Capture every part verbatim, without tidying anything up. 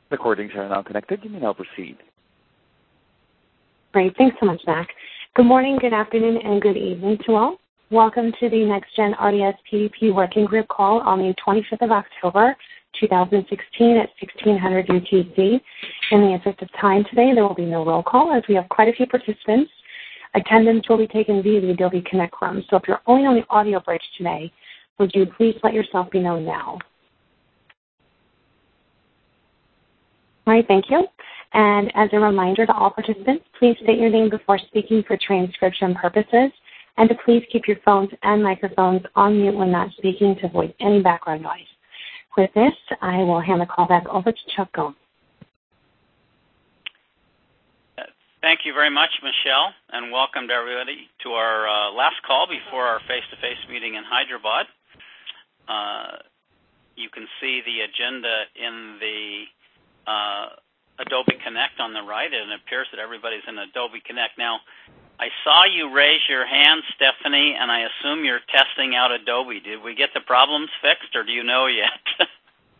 Recordings are now connected. You may now proceed. Great. Thanks so much, Zach. Good morning, good afternoon, and good evening to all. Welcome to the NextGen R D S P D P Working Group call on the twenty-fifth of October, two thousand sixteen at sixteen hundred U T C. In the interest of time today, there will be no roll call as we have quite a few participants. Attendance will be taken via the Adobe Connect room. So if you're only on the audio bridge today, would you please let yourself be known now? All right, thank you. And as a reminder to all participants, please state your name before speaking for transcription purposes, and to please keep your phones and microphones on mute when not speaking to avoid any background noise. With this, I will hand the call back over to Chuck Gomes. Thank you very much, Michelle, and welcome to everybody to our uh, last call before our face-to-face meeting in Hyderabad. Uh, you can see the agenda in the uh, Adobe Connect on the right, and it appears that everybody's in Adobe Connect. Now, I saw you raise your hand, Stephanie, and I assume you're testing out Adobe. Did we get the problems fixed, or do you know yet?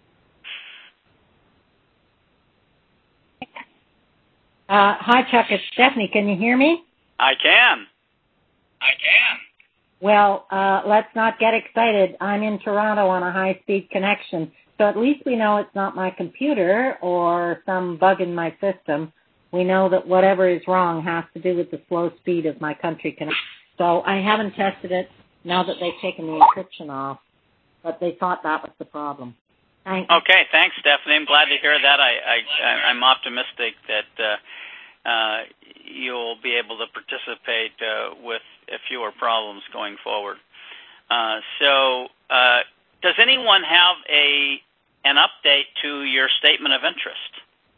Uh, hi, Chuck. It's Stephanie. Can you hear me? I can. I can. Well, uh, let's not get excited. I'm in Toronto on a high-speed connection, so at least we know it's not my computer or some bug in my system. We know that whatever is wrong has to do with the slow speed of my country connection. So I haven't tested it now that they've taken the encryption off, but they thought that was the problem. Thanks. Okay, thanks, Stephanie. I'm glad to hear that. I, I, I'm optimistic that uh, uh, you'll be able to participate uh, with fewer problems going forward. Uh, so, uh, does anyone have a an update to your statement of interest?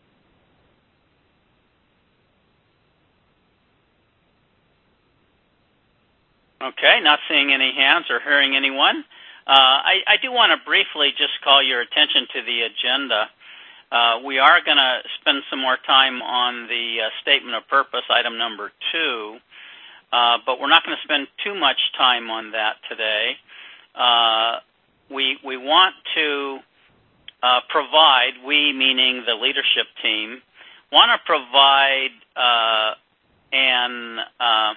Okay, not seeing any hands or hearing anyone. Uh, I, I do want to briefly just call your attention to the agenda. Uh, we are going to spend some more time on the uh, statement of purpose, item number two, uh, but we're not going to spend too much time on that today. Uh, we, we want to uh, provide, we meaning the leadership team, want to provide uh, an uh,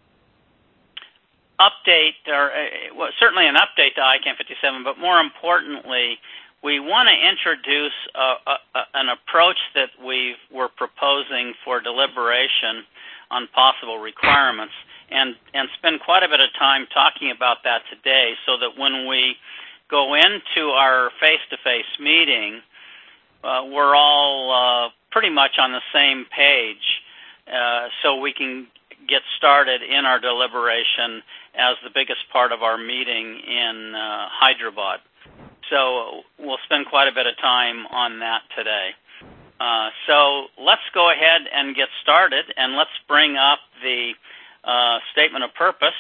update, or uh, well, certainly an update to I CAN fifty-seven, but more importantly, we want to introduce a, a, a, an approach that we were proposing for deliberation on possible requirements, and, and spend quite a bit of time talking about that today, so that when we go into our face-to-face meeting, uh, we're all uh, pretty much on the same page, uh, so we can get started in our deliberation as the biggest part of our meeting in uh, Hyderabad. So we'll spend quite a bit of time on that today. Uh, so let's go ahead and get started, and let's bring up the uh, statement of purpose.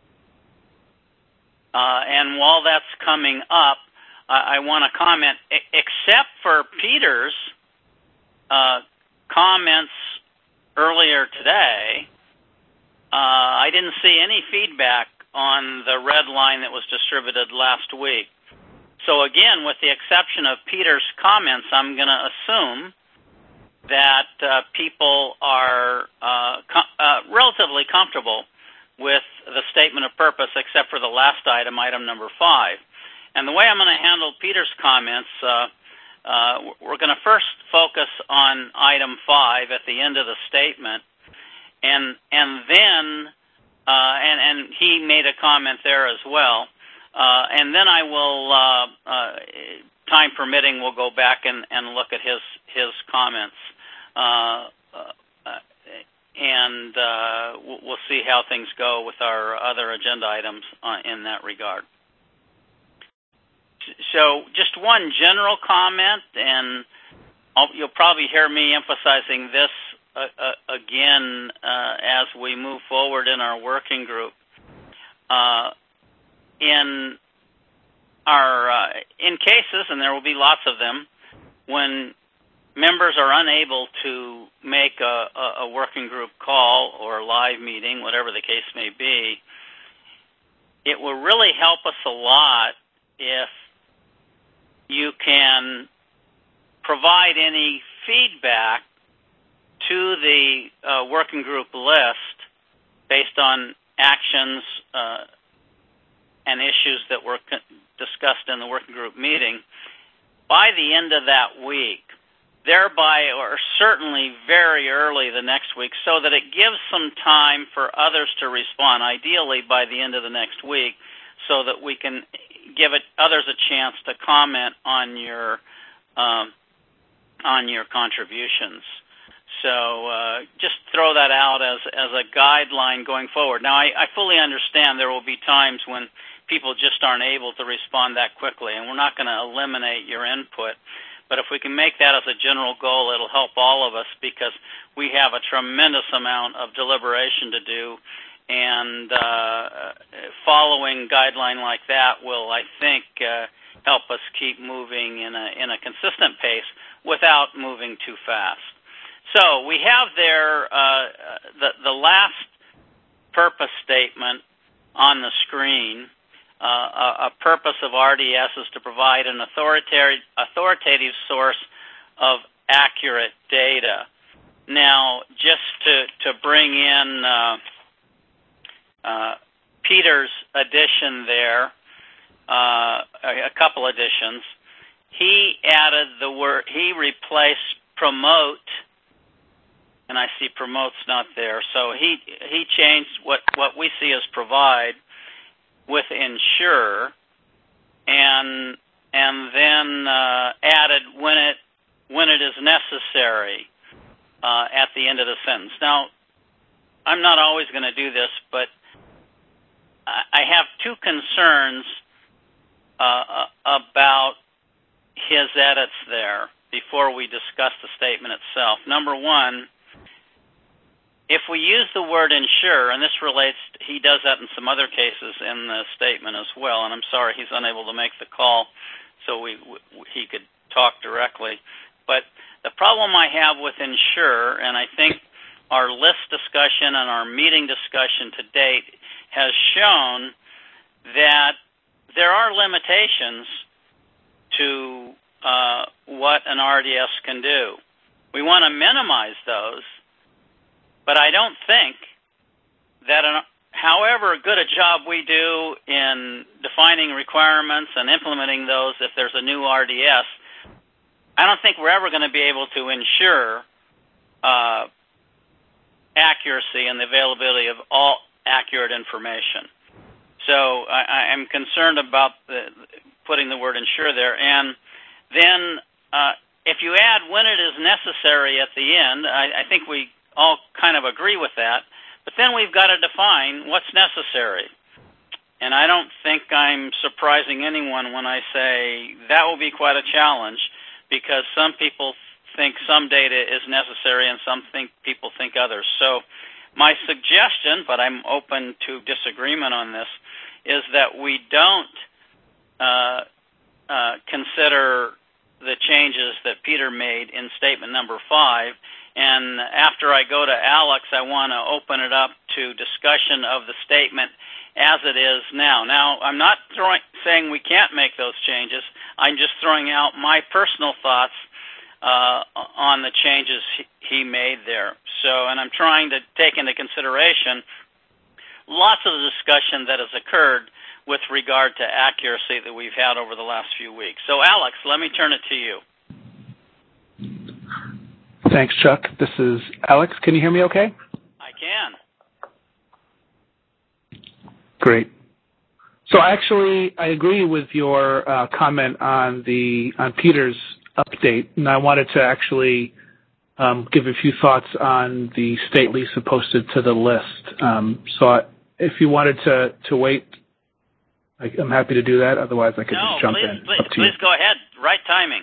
Uh, and while that's coming up, I, I want to comment, e- except for Peter's uh, comments earlier today, Uh, I didn't see any feedback on the red line that was distributed last week. So again, with the exception of Peter's comments, I'm going to assume that uh, people are uh, com- uh, relatively comfortable with the statement of purpose, except for the last item, item number five. And the way I'm going to handle Peter's comments, uh, uh, we're going to first focus on item five at the end of the statement. And and then, uh, and, and he made a comment there as well. Uh, and then I will, uh, uh, time permitting, we'll go back and, and look at his his comments. Uh, uh, and uh, we'll see how things go with our other agenda items uh, in that regard. So just one general comment, and I'll, you'll probably hear me emphasizing this Uh, uh, again uh, as we move forward in our working group. Uh, in our uh, in cases, and there will be lots of them, when members are unable to make a, a, a working group call or live meeting, whatever the case may be, it will really help us a lot if you can provide any feedback to the uh, working group list based on actions uh, and issues that were co- discussed in the working group meeting by the end of that week, thereby, or certainly very early the next week, so that it gives some time for others to respond, ideally by the end of the next week, so that we can give it others a chance to comment on your um, on your contributions. So uh, just throw that out as as a guideline going forward. Now, I, I fully understand there will be times when people just aren't able to respond that quickly, and we're not going to eliminate your input. But if we can make that as a general goal, it'll help all of us, because we have a tremendous amount of deliberation to do, and uh, following guideline like that will, I think, uh, help us keep moving in a in a consistent pace without moving too fast. So we have there uh, the the last purpose statement on the screen. Uh, a, a purpose of R D S is to provide an authoritative, authoritative source of accurate data. Now, just to, to bring in uh, uh, Peter's addition there, uh, a, a couple additions, he added the word, he replaced promote, and I see promote's not there, so he he changed what, what we see as provide with ensure, and and then uh, added when it when it is necessary uh, at the end of the sentence. Now, I'm not always going to do this, but I have two concerns uh, about his edits there before we discuss the statement itself. Number one, if we use the word ensure, and this relates, he does that in some other cases in the statement as well, and I'm sorry he's unable to make the call so we, we he could talk directly. But the problem I have with ensure, and I think our list discussion and our meeting discussion to date has shown that there are limitations to uh, what an R D S can do. We want to minimize those, but I don't think that an, however good a job we do in defining requirements and implementing those, if there's a new R D S, I don't think we're ever going to be able to ensure uh, accuracy and the availability of all accurate information. So I, I'm concerned about the, putting the word ensure there. And then uh, if you add when it is necessary at the end, I, I think we all kind of agree with that, but then we've got to define what's necessary. And I don't think I'm surprising anyone when I say that will be quite a challenge, because some people think some data is necessary and some think people think others. So my suggestion, but I'm open to disagreement on this, is that we don't uh, uh, consider the changes that Peter made in statement number five. And after I go to Alex, I want to open it up to discussion of the statement as it is now. Now, I'm not throwing, saying we can't make those changes. I'm just throwing out my personal thoughts uh, on the changes he made there. So, and I'm trying to take into consideration lots of the discussion that has occurred with regard to accuracy that we've had over the last few weeks. So, Alex, let me turn it to you. Thanks, Chuck. This is Alex. Can you hear me okay? I can. Great. So actually, I agree with your uh, comment on the on Peter's update, and I wanted to actually um, give a few thoughts on the state Lisa posted to the list. Um, so I, if you wanted to, to wait, I, I'm happy to do that. Otherwise, I could no, just jump please, in. Please, please go ahead. Right timing.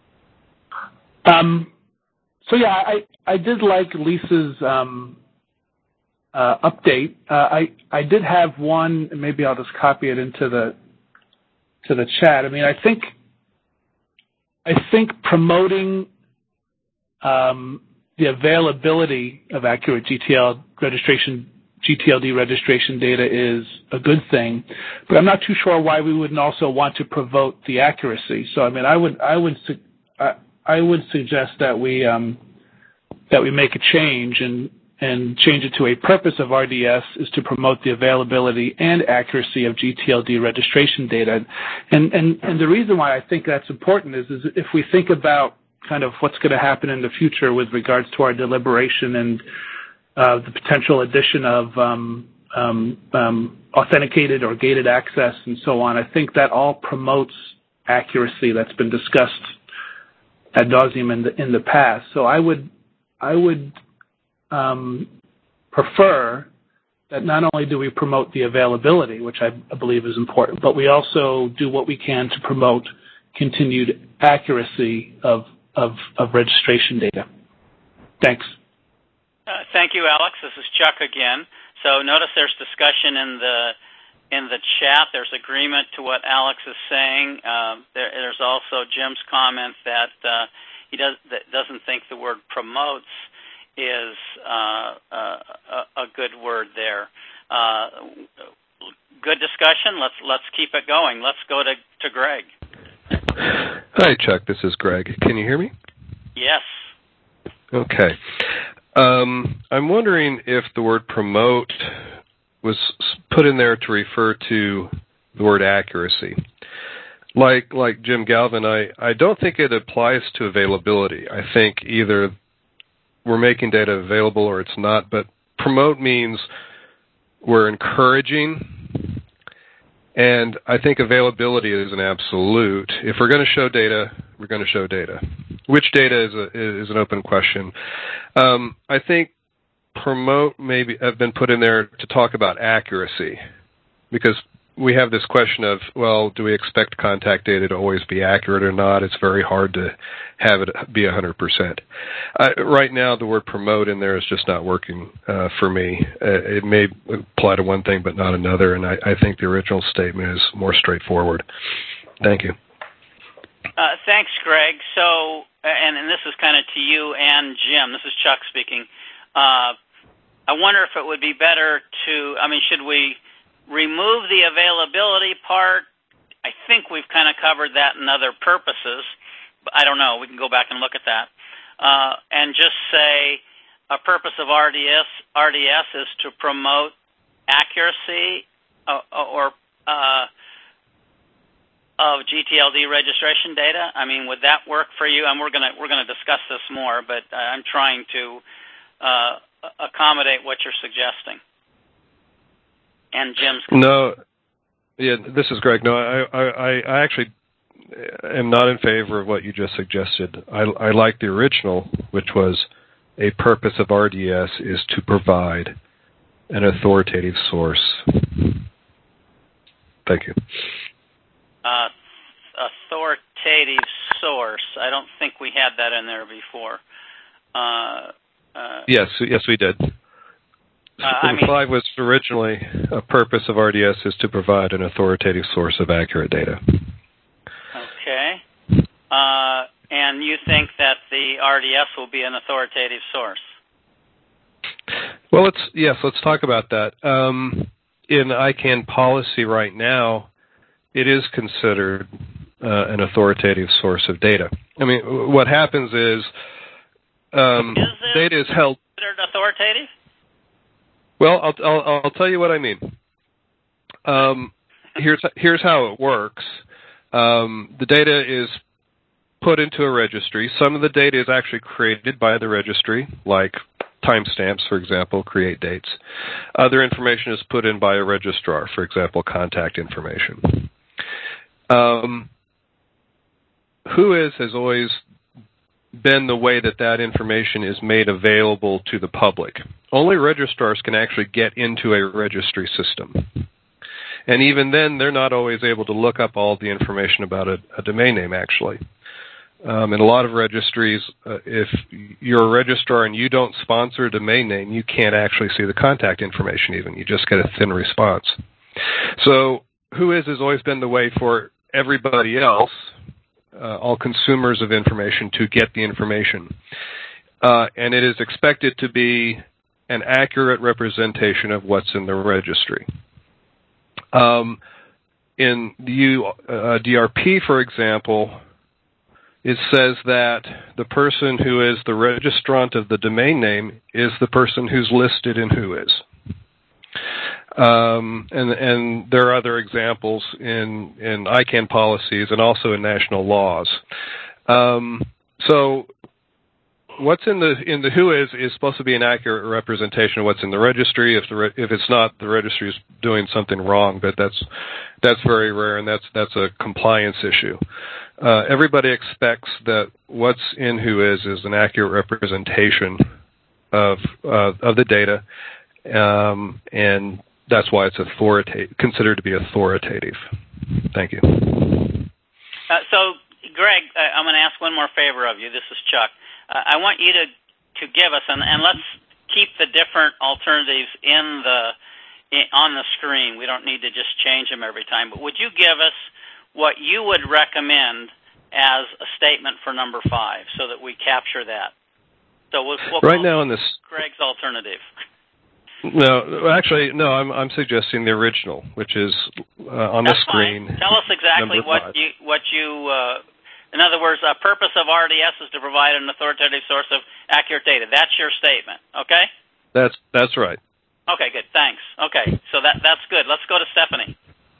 Um, so yeah, I, I did like Lisa's um, uh, update. Uh, I I did have one. Maybe I'll just copy it into the to the chat. I mean, I think I think promoting um, the availability of accurate G T L registration, G T L D registration data is a good thing, but I'm not too sure why we wouldn't also want to promote the accuracy. So I mean, I would I would I, I would suggest that we um, that we make a change and and change it to a purpose of R D S is to promote the availability and accuracy of G T L D registration data. And and and the reason why I think that's important is, is if we think about kind of what's going to happen in the future with regards to our deliberation and uh, the potential addition of um, um, um, authenticated or gated access and so on, I think that all promotes accuracy that's been discussed ad nauseum in the in the past. So I would I would um, prefer that not only do we promote the availability, which I believe is important, but we also do what we can to promote continued accuracy of of, of registration data. Thanks. Uh, thank you, Alex. This is Chuck again. So notice there's discussion in the in the chat. There's agreement to what Alex is saying. Uh, there, there's also Jim's comment that uh, he does that doesn't think the word promotes is uh, uh, a good word there. Uh, good discussion. Let's let's keep it going. Let's go to, to Greg. Hi, Chuck. This is Greg. Can you hear me? Yes. Okay. Um, I'm wondering if the word promote was put in there to refer to the word accuracy. Like like Jim Galvin, I, I don't think it applies to availability. I think either we're making data available or it's not, but promote means we're encouraging. And I think availability is an absolute. If we're going to show data, we're going to show data. Which data is a, is an open question. Um, I think promote maybe have been put in there to talk about accuracy, because we have this question of, well, do we expect contact data to always be accurate or not? It's very hard to have it be one hundred percent. Uh, right now, the word promote in there is just not working uh, for me. Uh, it may apply to one thing but not another, and I, I think the original statement is more straightforward. Thank you. Uh, thanks, Greg. So, and, and this is kind of to you and Jim. This is Chuck speaking. Uh, I wonder if it would be better to, I mean, should we remove the availability part? I think we've kind of covered that in other purposes. But I don't know. We can go back and look at that. Uh, and just say a purpose of R D S, R D S is to promote accuracy uh, or uh, of G T L D registration data. I mean, would that work for you? And we're gonna we're gonna discuss this more, but I'm trying to uh, accommodate what you're suggesting. And Jim's no, yeah, this is Greg. No, I, I, I actually am not in favor of what you just suggested. I, I like the original, which was a purpose of R D S is to provide an authoritative source. Thank you. Uh, authoritative source. I don't think we had that in there before. Uh, uh, yes, yes, we did. Uh, I mean, five was originally a purpose of R D S is to provide an authoritative source of accurate data. Okay. Uh, and you think that the R D S will be an authoritative source? Well, let's yes, let's talk about that. Um, in I CANN policy right now, it is considered uh, an authoritative source of data. I mean, what happens is, um, is data is held considered authoritative? Well, I'll, I'll, I'll tell you what I mean. Um, here's here's how it works. Um, the data is put into a registry. Some of the data is actually created by the registry, like timestamps, for example, create dates. Other information is put in by a registrar, for example, contact information. Um, WHOIS has always been the way that that information is made available to the public. Only registrars can actually get into a registry system. And even then, they're not always able to look up all the information about a, a domain name, actually. Um, in a lot of registries, uh, if you're a registrar and you don't sponsor a domain name, you can't actually see the contact information even. You just get a thin response. So WHOIS has always been the way for everybody else, Uh, all consumers of information, to get the information. Uh, and it is expected to be an accurate representation of what's in the registry. Um, in the U, uh, D R P, for example, it says that the person who is the registrant of the domain name is the person who's listed in WHOIS. Um, and, and there are other examples in, in I CANN policies and also in national laws. Um, so what's in the in the WHOIS is supposed to be an accurate representation of what's in the registry. If the re- if it's not, the registry is doing something wrong. But that's that's very rare, and that's that's a compliance issue. Uh, everybody expects that what's in WHOIS is an accurate representation of uh, of the data, um, and that's why it's authoritative, considered to be authoritative. Thank you. Uh, so, Greg, uh, I'm going to ask one more favor of you. This is Chuck. Uh, I want you to, to give us, and, and let's keep the different alternatives in the in, on the screen. We don't need to just change them every time. But would you give us what you would recommend as a statement for number five, so that we capture that? So we'll, we'll right now in this Greg's alternative. No, actually, no. I'm I'm suggesting the original, which is uh, on That's the screen. Fine. Tell us exactly what you what you. Uh, in other words, the purpose of R D S is to provide an authoritative source of accurate data. That's your statement, okay? That's that's right. Okay, good. Thanks. Okay, so that that's good. Let's go to Stephanie.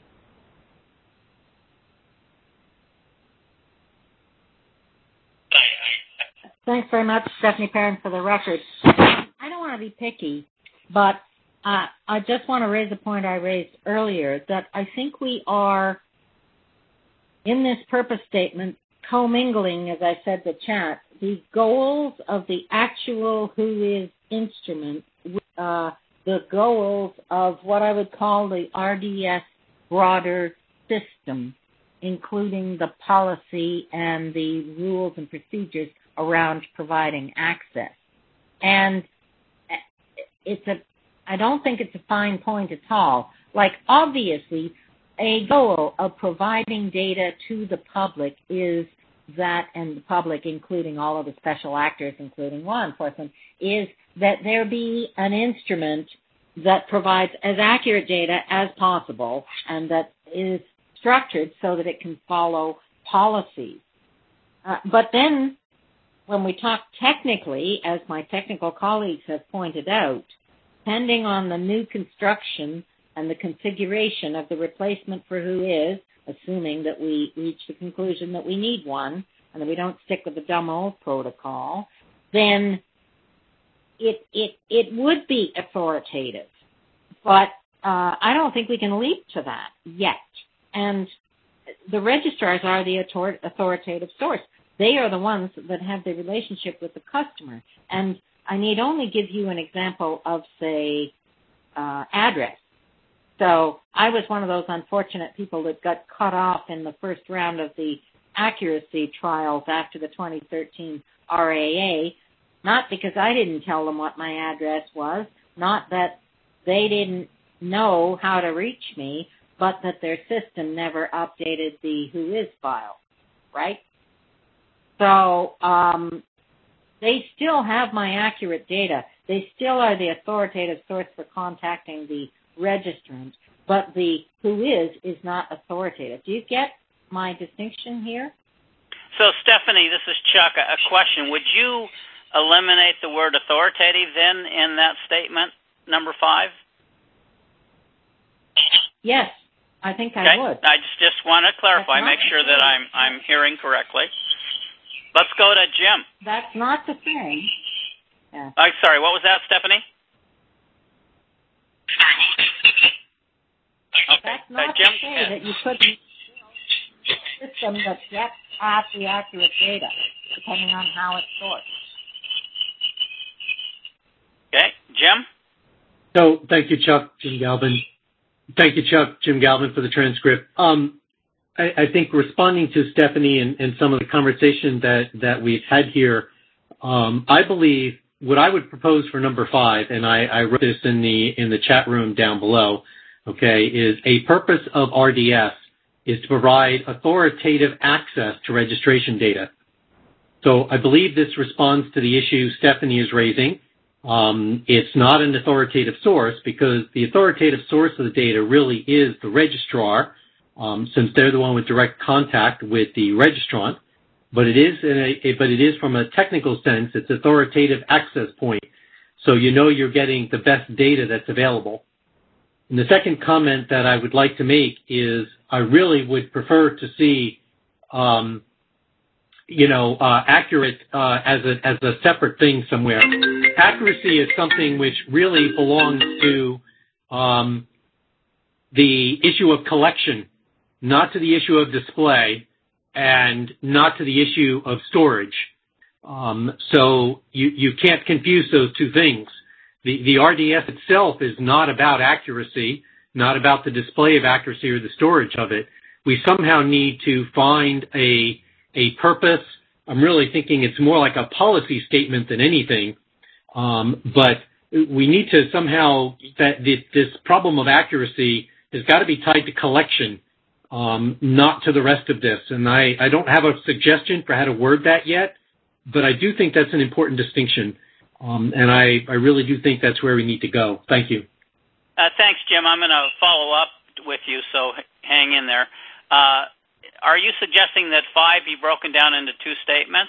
Thanks very much, Stephanie Perrin, for the record. I don't want to be picky, but uh, I just want to raise a point I raised earlier, that I think we are, in this purpose statement, commingling, as I said, the chat, the goals of the actual WHOIS instrument with uh, the goals of what I would call the R D S broader system, including the policy and the rules and procedures around providing access. And it's a, I don't think it's a fine point at all. Like, obviously, a goal of providing data to the public is that, and the public, including all of the special actors, including law enforcement, is that there be an instrument that provides as accurate data as possible and that is structured so that it can follow policies. Uh, but then, when we talk technically, as my technical colleagues have pointed out, depending on the new construction and the configuration of the replacement for WHOIS, assuming that we reach the conclusion that we need one and that we don't stick with the dumb old protocol, then it it it would be authoritative. But uh, I don't think we can leap to that yet. And the registrars are the author- authoritative source. They are the ones that have the relationship with the customer. And I need only give you an example of, say, uh, address. So I was one of those unfortunate people that got cut off in the first round of the accuracy trials after the twenty thirteen R A A, not because I didn't tell them what my address was, not that they didn't know how to reach me, but that their system never updated the WHOIS file, right? So um, they still have my accurate data. They still are the authoritative source for contacting the registrant, but the WHOIS is not authoritative. Do you get my distinction here? So, Stephanie, this is Chuck. A question. Would you eliminate the word authoritative then in that statement, number five? Yes, I think okay. I would. I just, just want to clarify, make sure that I'm I'm hearing correctly. Let's go to Jim. That's not the thing. Yeah. I'm sorry, what was that, Stephanie? Okay. That's not uh, Jim, to say that you couldn't build a system that gets at the accurate data, depending on how it's sourced. Okay, Jim? So, thank you, Chuck, Jim Galvin. Thank you, Chuck, Jim Galvin, for the transcript. Um, I, I think responding to Stephanie and, and some of the conversation that, that we've had here, um, I believe what I would propose for number five, and I, I wrote this in the in the chat room down below, okay, is a purpose of R D S is to provide authoritative access to registration data. So I believe this responds to the issue Stephanie is raising. Um, it's not an authoritative source because the authoritative source of the data really is the registrar, um, since they're the one with direct contact with the registrant. but it is in a, but it is from a technical sense, it's authoritative access point. So you know you're getting the best data that's available. And the second comment that I would like to make is I really would prefer to see, um, you know, uh, accurate uh, as a as a separate thing somewhere. Accuracy is something which really belongs to um, the issue of collection, not to the issue of display, and not to the issue of storage. Um, so you, you can't confuse those two things. The, the R D S itself is not about accuracy, not about the display of accuracy or the storage of it. We somehow need to find a, a purpose. I'm really thinking it's more like a policy statement than anything. Um, but we need to somehow, that this problem of accuracy has got to be tied to collection, um, not to the rest of this. And I, I don't have a suggestion for how to word that yet, but I do think that's an important distinction. Um, and I, I really do think that's where we need to go. Thank you. Uh, thanks, Jim. I'm going to follow up with you, so hang in there. Uh, are you suggesting that five be broken down into two statements?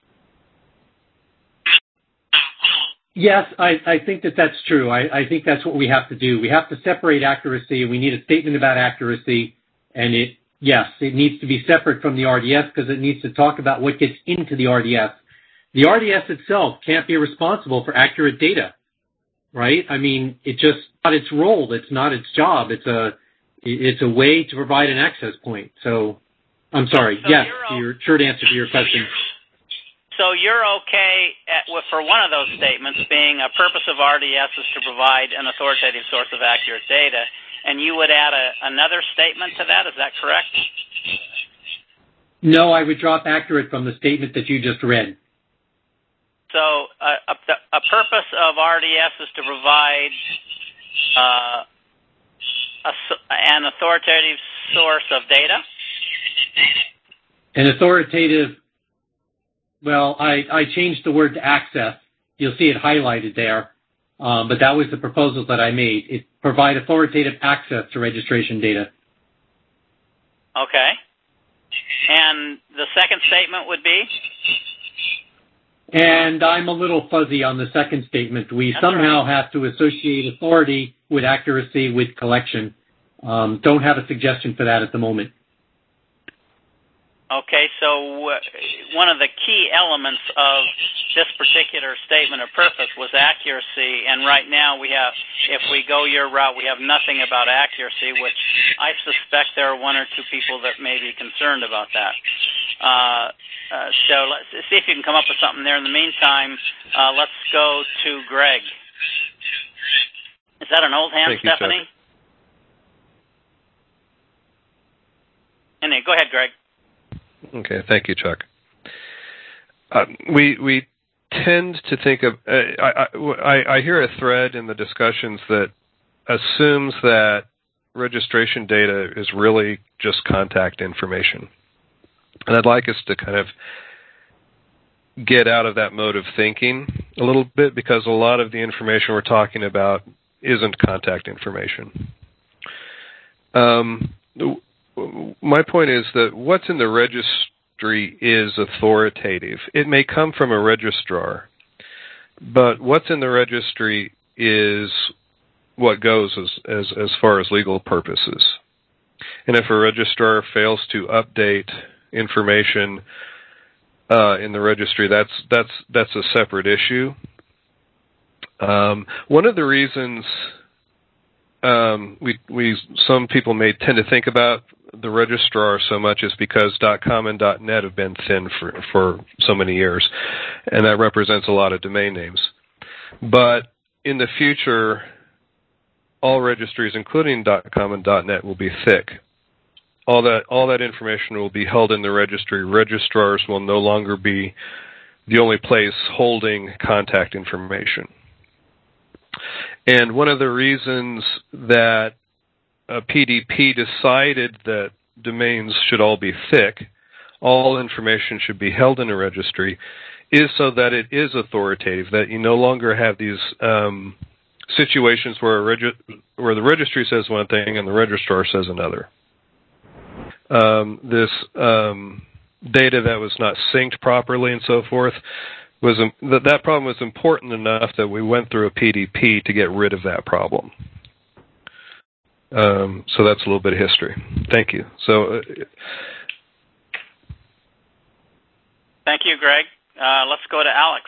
Yes, I, I think that that's true. I, I think that's what we have to do. We have to separate accuracy, and we need a statement about accuracy. And it, yes, it needs to be separate from the R D S because it needs to talk about what gets into the R D S. The R D S itself can't be responsible for accurate data, right? I mean, it just not its role. It's not its job. It's a it's a way to provide an access point. So, I'm sorry. So yes, o- your short answer to your question. So you're okay at, for one of those statements being a purpose of R D S is to provide an authoritative source of accurate data, and you would add a, another statement to that. Is that correct? No, I would drop accurate from the statement that you just read. So uh, a, a purpose of R D S is to provide uh, a, an authoritative source of data? An authoritative, well, I, I changed the word to access. You'll see it highlighted there, um, but that was the proposal that I made. It provide authoritative access to registration data. Okay. And the second statement would be? And I'm a little fuzzy on the second statement. We That's somehow right. have to associate authority with accuracy with collection. Um, don't have a suggestion for that at the moment. Okay, so uh, one of the key elements of this particular statement of purpose was accuracy, and right now we have, if we go your route, we have nothing about accuracy, which I suspect there are one or two people that may be concerned about that. Uh, uh, so let's see if you can come up with something there. In the meantime, uh, let's go to Greg. Is that an old hand, Thank you, Stephanie? Chuck. Anyway, go ahead, Greg. Okay, thank you, Chuck. Uh, we we tend to think of. Uh, I, I I hear a thread in the discussions that assumes that registration data is really just contact information, and I'd like us to kind of get out of that mode of thinking a little bit because a lot of the information we're talking about isn't contact information. Um. My point is that what's in the registry is authoritative. It may come from a registrar, but what's in the registry is what goes as, as, as far as legal purposes. And if a registrar fails to update information uh, in the registry, that's that's that's a separate issue. Um, one of the reasons um, we we some people may tend to think about the registrar so much is because .com and .net have been thin for, for so many years, and that represents a lot of domain names. But in the future, all registries, including .com and .net, will be thick. All that all that information will be held in the registry. Registrars will no longer be the only place holding contact information. And one of the reasons that Uh, P D P decided that domains should all be thick, all information should be held in a registry, is so that it is authoritative, that you no longer have these um, situations where, a regi- where the registry says one thing and the registrar says another. Um, this um, data that was not synced properly and so forth. Was that that problem was important enough that we went through a P D P to get rid of that problem. Um, so that's a little bit of history. Thank you. So, uh, thank you, Greg. Uh, let's go to Alex.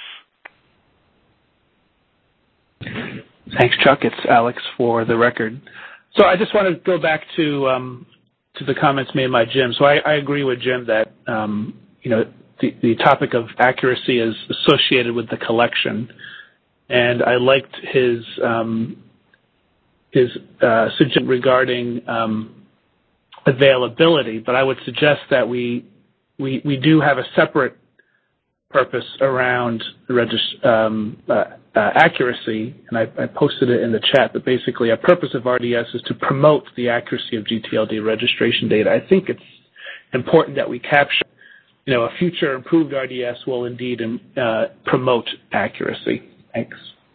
Thanks, Chuck. It's Alex for the record. So I just want to go back to um, to the comments made by Jim. So I, I agree with Jim that um, you know the, the topic of accuracy is associated with the collection, and I liked his um, his uh, suggestion regarding um, availability. But I would suggest that we we we do have a separate purpose around regist- um, uh, uh, accuracy, and I, I posted it in the chat, but basically a purpose of R D S is to promote the accuracy of G T L D registration data. I think it's important that we capture, you know, a future improved R D S will indeed uh, promote accuracy. Thanks.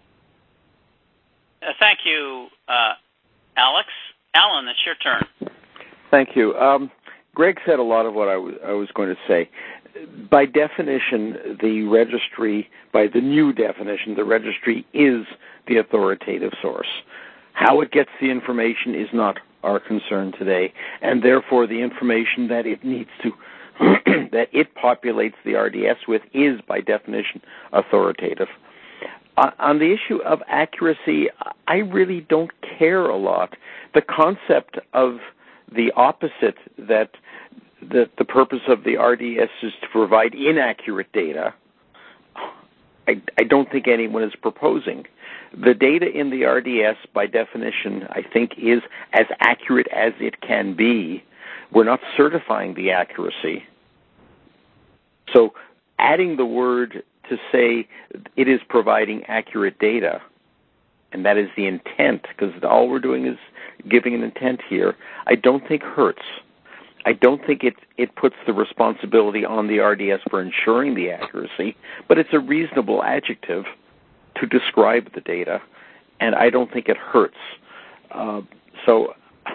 Uh, thank you, uh, Alex. Alan, it's your turn. Thank you. Um, Greg said a lot of what I, w- I was going to say. By definition, the registry, by the new definition, the registry is the authoritative source. How it gets the information is not our concern today, and therefore the information that it needs to, that it populates the R D S with is, by definition, authoritative. Uh, on the issue of accuracy, I really don't care a lot. The concept of the opposite, that that the purpose of the R D S is to provide inaccurate data, I, I don't think anyone is proposing. The data in the R D S, by definition, I think is as accurate as it can be. We're not certifying the accuracy. So adding the word to say it is providing accurate data, and that is the intent, because all we're doing is giving an intent here, I don't think hurts. I don't think it, it puts the responsibility on the R D S for ensuring the accuracy, but it's a reasonable adjective to describe the data, and I don't think it hurts. Uh, so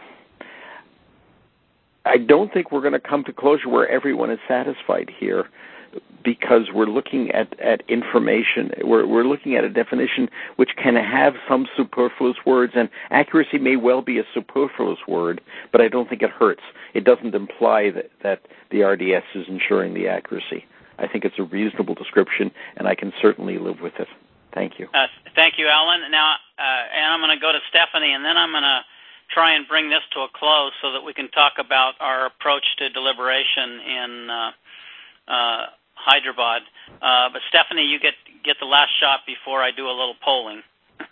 I don't think we're going to come to closure where everyone is satisfied here, because we're looking at, at information, we're, we're looking at a definition which can have some superfluous words, and accuracy may well be a superfluous word, but I don't think it hurts. It doesn't imply that, that the R D S is ensuring the accuracy. I think it's a reasonable description, and I can certainly live with it. Thank you. Uh, thank you, Alan. Now, uh, and I'm going to go to Stephanie, and then I'm going to try and bring this to a close so that we can talk about our approach to deliberation in uh, uh, Hyderabad. Uh, but Stephanie, you get get the last shot before I do a little polling.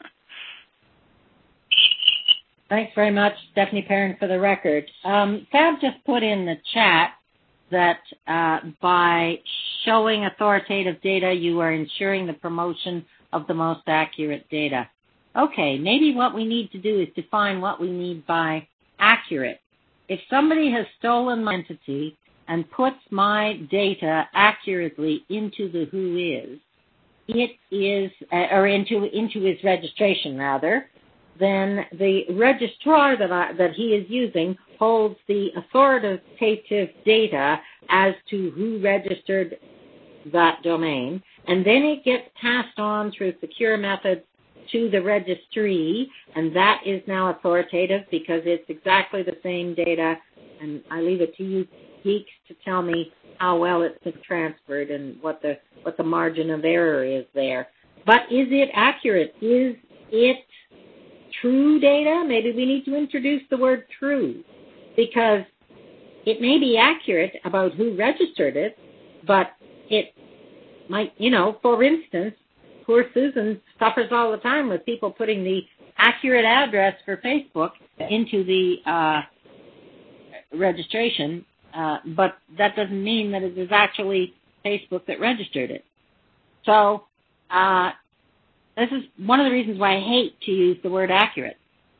Thanks very much, Stephanie Perrin, for the record. Um, Fab just put in the chat that uh, by showing authoritative data, you are ensuring the promotion of the most accurate data. Okay, maybe what we need to do is define what we need by accurate. If somebody has stolen my entity and puts my data accurately into the W H O is, it is, uh, or into into his registration rather, then the registrar that I, that he is using holds the authoritative data as to who registered that domain, and then it gets passed on through secure methods to the registree, and that is now authoritative because it's exactly the same data, and I leave it to you geeks to tell me how well it's been transferred and what the what the margin of error is there. But is it accurate? Is it true data? Maybe we need to introduce the word true, because it may be accurate about who registered it, but it might, you know, for instance, poor Susan suffers all the time with people putting the accurate address for Facebook into the uh, registration, uh, but that doesn't mean that it is actually Facebook that registered it. So uh, this is one of the reasons why I hate to use the word accurate.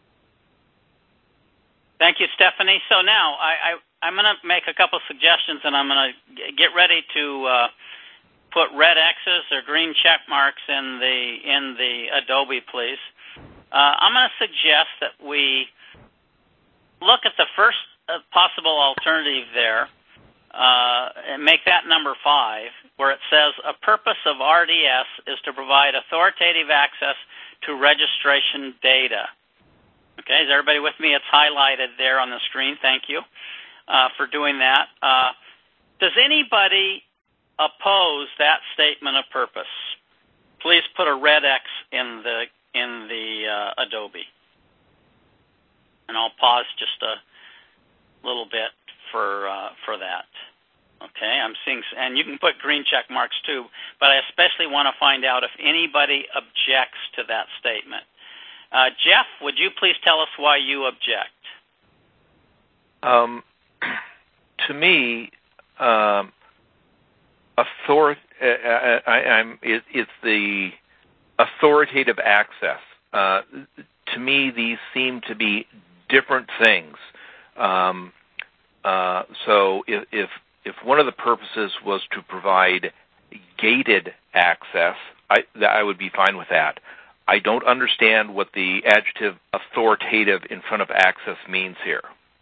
Thank you, Stephanie. So now I, I, I'm going to make a couple suggestions, and I'm going to get ready to uh, put red X's or green check marks in the in the Adobe, please. Uh, I'm going to suggest that we look at the first uh, possible alternative there, uh, and make that number five, where it says a purpose of R D S is to provide authoritative access to registration data. Okay, is everybody with me? It's highlighted there on the screen. Thank you uh, for doing that. Uh, does anybody oppose that statement of purpose? Please put a red X in the in the uh, Adobe, and I'll pause just a little bit for uh, for that. Okay, I'm seeing, and you can put green check marks too, but I especially want to find out if anybody objects to that statement. Uh, Jeff, would you please tell us why you object? Um, to me, um, author- I, I, I'm, it, it's the authoritative access. Uh, to me, these seem to be different things. Um, uh, so if, if if one of the purposes was to provide gated access, I, I would be fine with that. I don't understand what the adjective authoritative in front of access means here.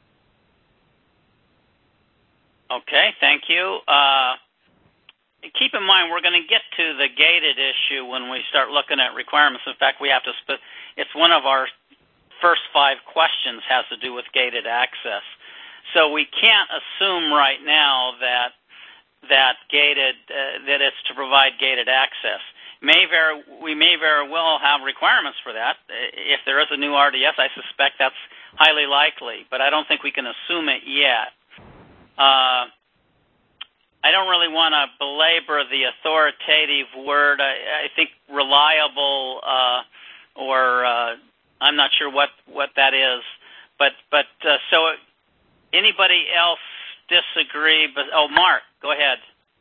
Okay, thank you. Uh, keep in mind, we're going to get to the gated issue when we start looking at requirements. In fact, we have to. Sp- it's one of our first five questions has to do with gated access. So we can't assume right now that that gated uh, that it's to provide gated access. May very, we may very well have requirements for that. If there is a new R D S, I suspect that's highly likely, but I don't think we can assume it yet. Uh, I don't really want to belabor the authoritative word. I, I think reliable uh, or uh, I'm not sure what, what that is. But, but uh, so anybody else disagree? But oh, Mark, go ahead.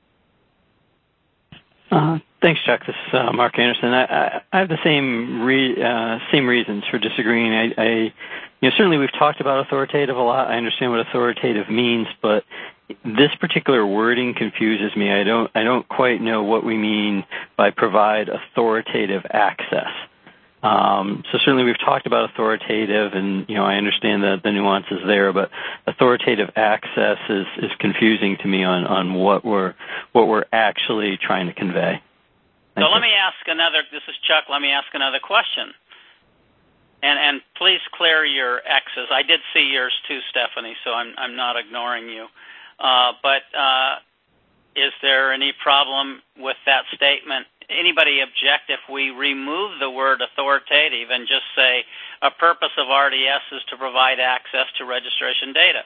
Uh, thanks, Chuck. This is uh, Mark Anderson. I, I, I have the same re, uh, same reasons for disagreeing. I, I, you know, certainly we've talked about authoritative a lot. I understand what authoritative means, but this particular wording confuses me. I don't, I don't quite know what we mean by provide authoritative access. Um, so certainly we've talked about authoritative, and you know I understand the, the nuances there, but authoritative access is, is confusing to me on, on what we're what we're actually trying to convey. Thank so you. let me ask another. This is Chuck. Let me ask another question, and and please clear your X's. I did see yours too, Stephanie. So I'm I'm not ignoring you. Uh, but uh, is there any problem with that statement? Anybody object if we remove the word authoritative and just say a purpose of R D S is to provide access to registration data?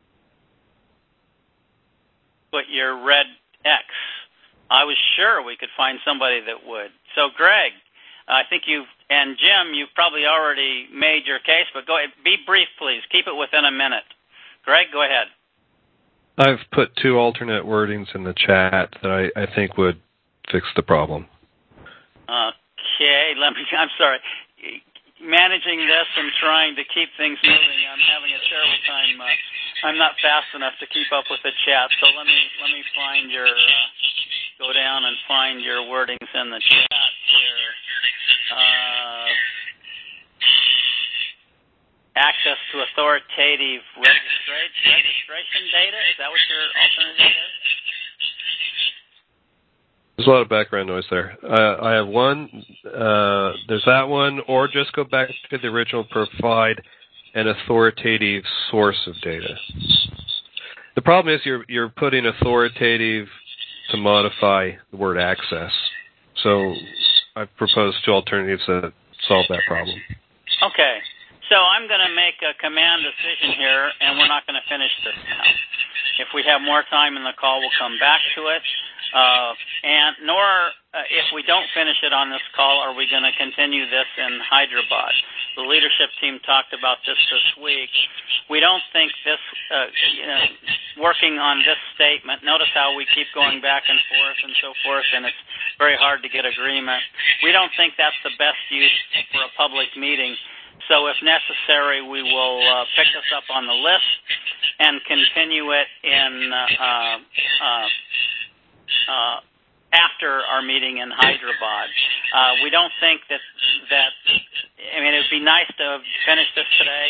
Put your red X. I was sure we could find somebody that would. So, Greg, I think you've, and Jim, you've probably already made your case, but go ahead. Be brief, please. Keep it within a minute. Greg, go ahead. I've put two alternate wordings in the chat that I, I think would fix the problem. Okay, let me, I'm sorry. Managing this and trying to keep things moving, I'm having a terrible time. Uh, I'm not fast enough to keep up with the chat, so let me let me find your, uh, go down and find your wordings in the chat here. Uh, access to authoritative registra- registration data, is that what your alternative is? There's a lot of background noise there. Uh, I have one. Uh, there's that one, or just go back to the original, provide an authoritative source of data. The problem is you're you're putting authoritative to modify the word access. So I've proposed two alternatives that solve that problem. Okay. So I'm going to make a command decision here, and we're not going to finish this now. If we have more time in the call, we'll come back to it. Uh, and nor, uh, if we don't finish it on this call, are we going to continue this in Hyderabad. The leadership team talked about this this week. We don't think this, uh, you know, working on this statement, notice how we keep going back and forth and so forth, and it's very hard to get agreement. We don't think that's the best use for a public meeting. So if necessary, we will uh, pick this up on the list and continue it in uh, uh, uh, after our meeting in Hyderabad. Uh, we don't think that, that, I mean, it would be nice to finish this today.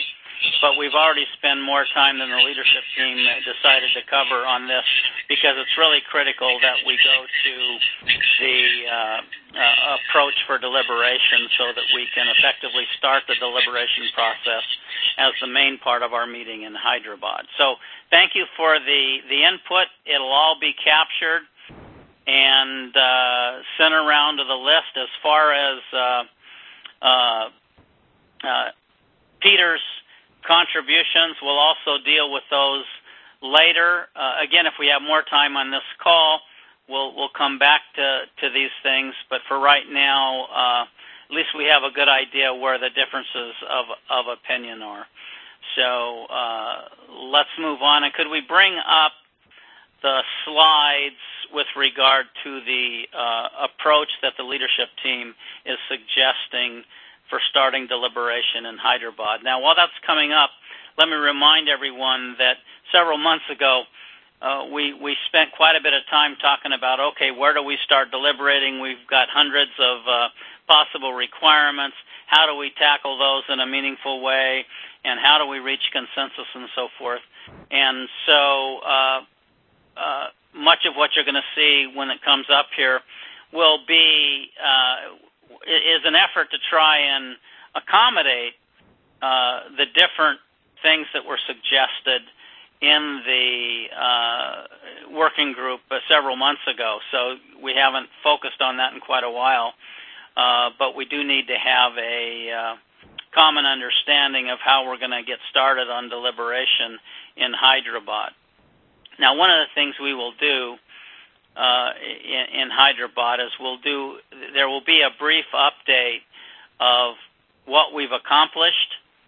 but we've already spent more time than the leadership team decided to cover on this because it's really critical that we go to the uh, uh, approach for deliberation so that we can effectively start the deliberation process as the main part of our meeting in Hyderabad. So thank you for the, the input. It'll all be captured and uh, sent around to the list. As far as uh, uh, uh, Peter's contributions, we'll also deal with those later. Uh, again, if we have more time on this call, we'll we'll come back to, to these things. But for right now, uh, at least we have a good idea where the differences of of opinion are. So uh, let's move on. And could we bring up the slides with regard to the uh, approach that the leadership team is suggesting for starting deliberation in Hyderabad? Now, while that's coming up, let me remind everyone that several months ago, uh, we, we spent quite a bit of time talking about, okay, where do we start deliberating? We've got hundreds of uh, possible requirements. How do we tackle those in a meaningful way? And how do we reach consensus and so forth? And so uh, uh, much of what you're going to see when it comes up here will be uh, is an effort to try and accommodate uh, the different things that were suggested in the uh, working group uh, several months ago. So we haven't focused on that in quite a while, uh, but we do need to have a uh, common understanding of how we're going to get started on deliberation in Hyderabad. Now, one of the things we will do uh, in, in Hyderabad is we'll do, there will be a brief update of what we've accomplished.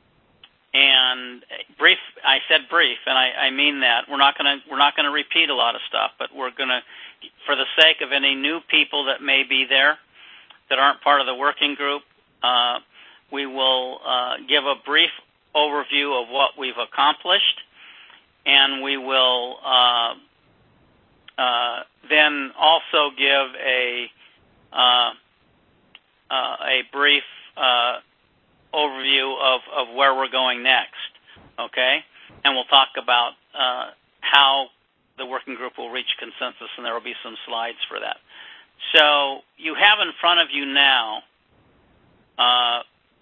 And brief, I said brief, and I, I mean that. We're not going to we're not going to repeat a lot of stuff, but we're going to, for the sake of any new people that may be there that aren't part of the working group, uh, we will uh, give a brief overview of what we've accomplished, and we will uh, uh, then also give a uh, uh, a brief Uh, overview of, of where we're going next, okay? And we'll talk about uh, how the working group will reach consensus, and there will be some slides for that. So you have in front of you now uh,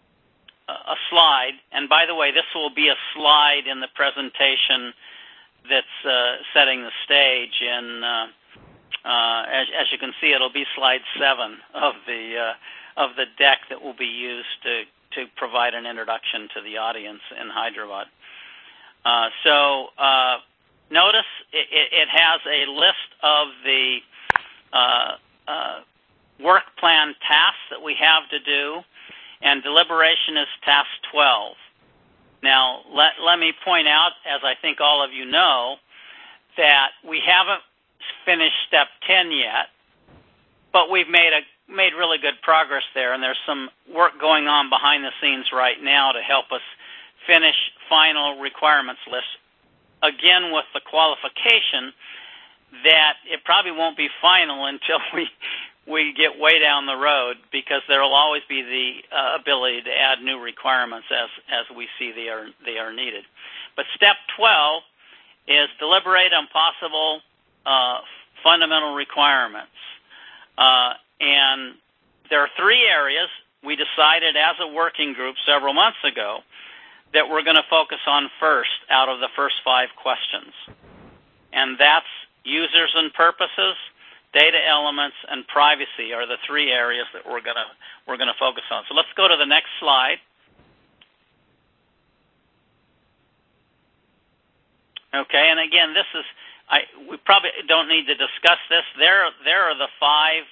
a slide, and by the way, this will be a slide in the presentation that's uh, setting the stage, and uh, uh, as, as you can see, it'll be slide seven of the, uh, of the deck that will be used to to provide an introduction to the audience in Hyderabad. Uh, so uh, notice it, it has a list of the uh, uh, work plan tasks that we have to do, and deliberation is task twelve. Now, let, let me point out, as I think all of you know, that we haven't finished step ten yet, but we've made a made really good progress there, and there's some work going on behind the scenes right now to help us finish final requirements lists, again with the qualification that it probably won't be final until we we get way down the road, because there will always be the uh, ability to add new requirements as, as we see they are, they are needed. But step twelve is deliberate on possible uh, fundamental requirements. Uh, And there are three areas we decided as a working group several months ago that we're going to focus on first out of the first five questions. And that's users and purposes, data elements, and privacy are the three areas that we're going to we're going to focus on. So let's go to the next slide. Okay, and again, this is I we probably don't need to discuss this. There there are the five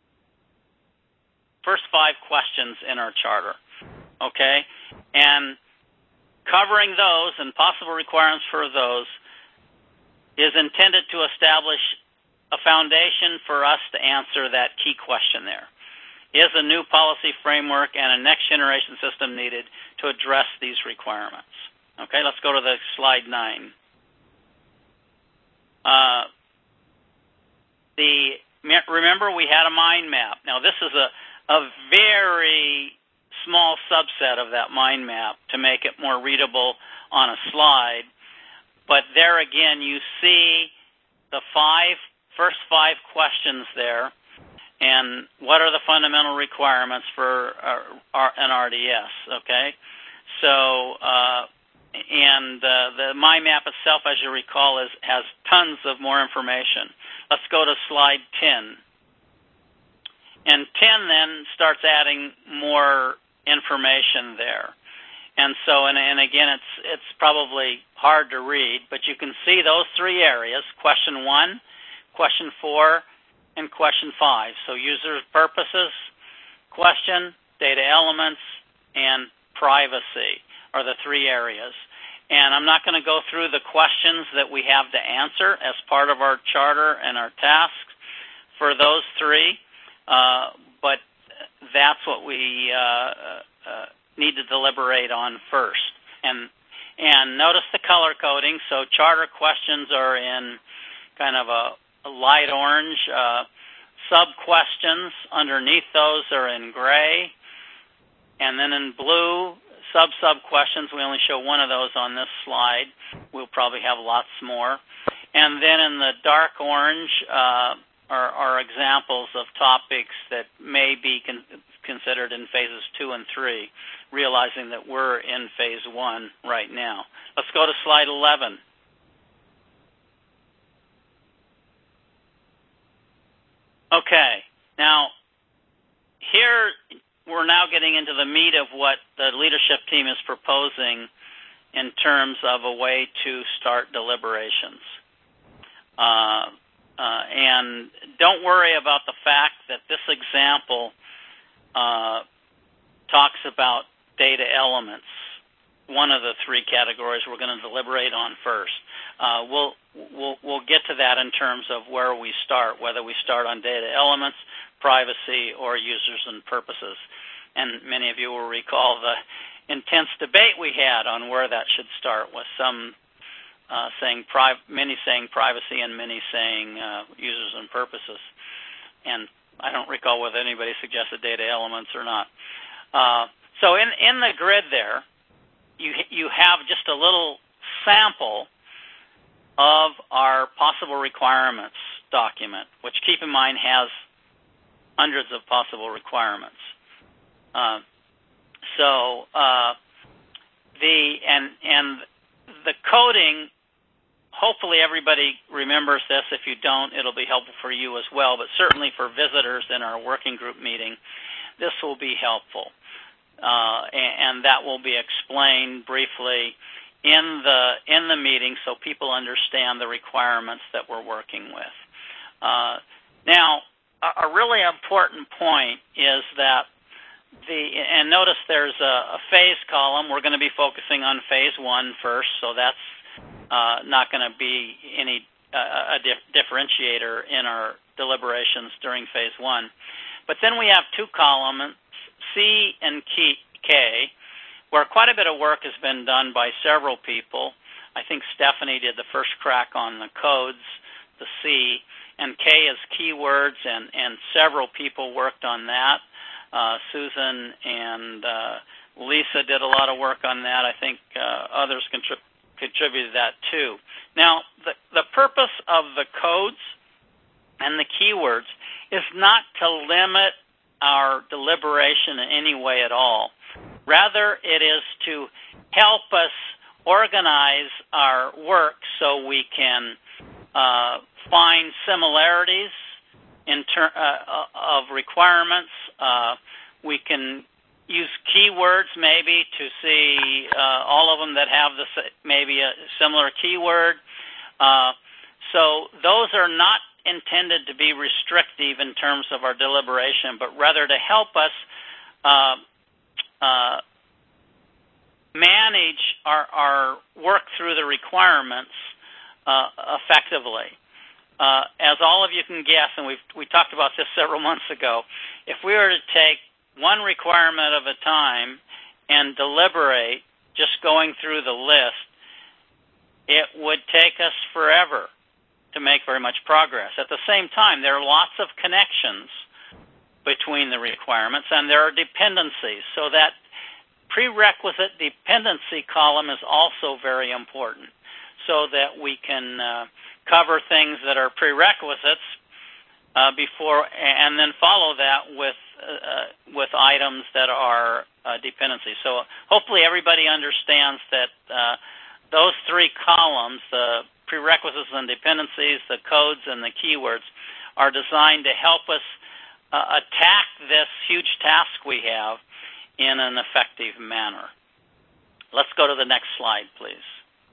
first five questions in our charter, okay? And covering those and possible requirements for those is intended to establish a foundation for us to answer that key question there. Is a new policy framework and a next generation system needed to address these requirements? Okay, let's go to the slide nine. Uh, the remember we had a mind map. Now this is a a very small subset of that mind map to make it more readable on a slide. But there again, you see the five first five questions there, and what are the fundamental requirements for uh, an R D S, okay? So, uh, and uh, the mind map itself, as you recall, is, has tons of more information. Let's go to slide ten. And ten then starts adding more information there. And so, and, and again, it's it's probably hard to read, but you can see those three areas, question one, question four, and question five. So user purposes, question, data elements, and privacy are the three areas. And I'm not going to go through the questions that we have to answer as part of our charter and our tasks for those three, uh, but that's what we uh, uh, need to deliberate on first. And and notice the color coding. So charter questions are in kind of a, a light orange. Uh, sub-questions underneath those are in gray. And then in blue, sub-sub-questions, we only show one of those on this slide. We'll probably have lots more. And then in the dark orange uh, are, are examples of topics that may be con- considered in phases two and three, realizing that we're in phase one right now. Let's go to slide eleven. Okay, now here we're now getting into the meat of what the leadership team is proposing in terms of a way to start deliberations. Uh, uh, and don't worry about the fact that this example uh, talks about data elements, one of the three categories we're going to deliberate on first. Uh, we'll, we'll, we'll get to that in terms of where we start, whether we start on data elements, privacy, or users and purposes. And many of you will recall the intense debate we had on where that should start, with some uh, saying pri- many saying privacy and many saying uh, users and purposes. And I don't recall whether anybody suggested data elements or not. Uh, so in, in the grid there, you you have just a little sample of our possible requirements document, which, keep in mind, has hundreds of possible requirements. Uh, so uh, the and and the coding. Hopefully, everybody remembers this. If you don't, it'll be helpful for you as well. But certainly for visitors in our working group meeting, this will be helpful, uh, and, and that will be explained briefly in the in the meeting, so people understand the requirements that we're working with. Uh, now, a, a really important point is that the and notice there's a, a phase column. We're going to be focusing on phase one first, so that's uh, not going to be any uh, a dif- differentiator in our deliberations during phase one. But then we have two columns, C and K, where quite a bit of work has been done by several people. I think Stephanie did the first crack on the codes, the C, and K is keywords, and, and several people worked on that. Uh, Susan and uh, Lisa did a lot of work on that. I think uh, others contrib- contributed that too. Now, the, the purpose of the codes and the keywords is not to limit our deliberation in any way at all. Rather, it is to help us organize our work so we can uh, find similarities in ter- uh, of requirements. Uh, we can use keywords maybe to see uh, all of them that have the maybe a similar keyword. Uh, so those are not intended to be restrictive in terms of our deliberation, but rather to help us uh, uh, manage our, our work through the requirements uh, effectively. Uh, as all of you can guess, and we've, we talked about this several months ago, if we were to take one requirement at a time and deliberate, just going through the list, it would take us forever to make very much progress. At the same time, there are lots of connections between the requirements, and there are dependencies. So that prerequisite dependency column is also very important, so that we can uh, cover things that are prerequisites uh, before, and then follow that with uh, with items that are uh, dependencies. So hopefully everybody understands that uh, those three columns, the prerequisites and dependencies, the codes, and the keywords, are designed to help us uh, attack this huge task we have in an effective manner. Let's go to the next slide, please.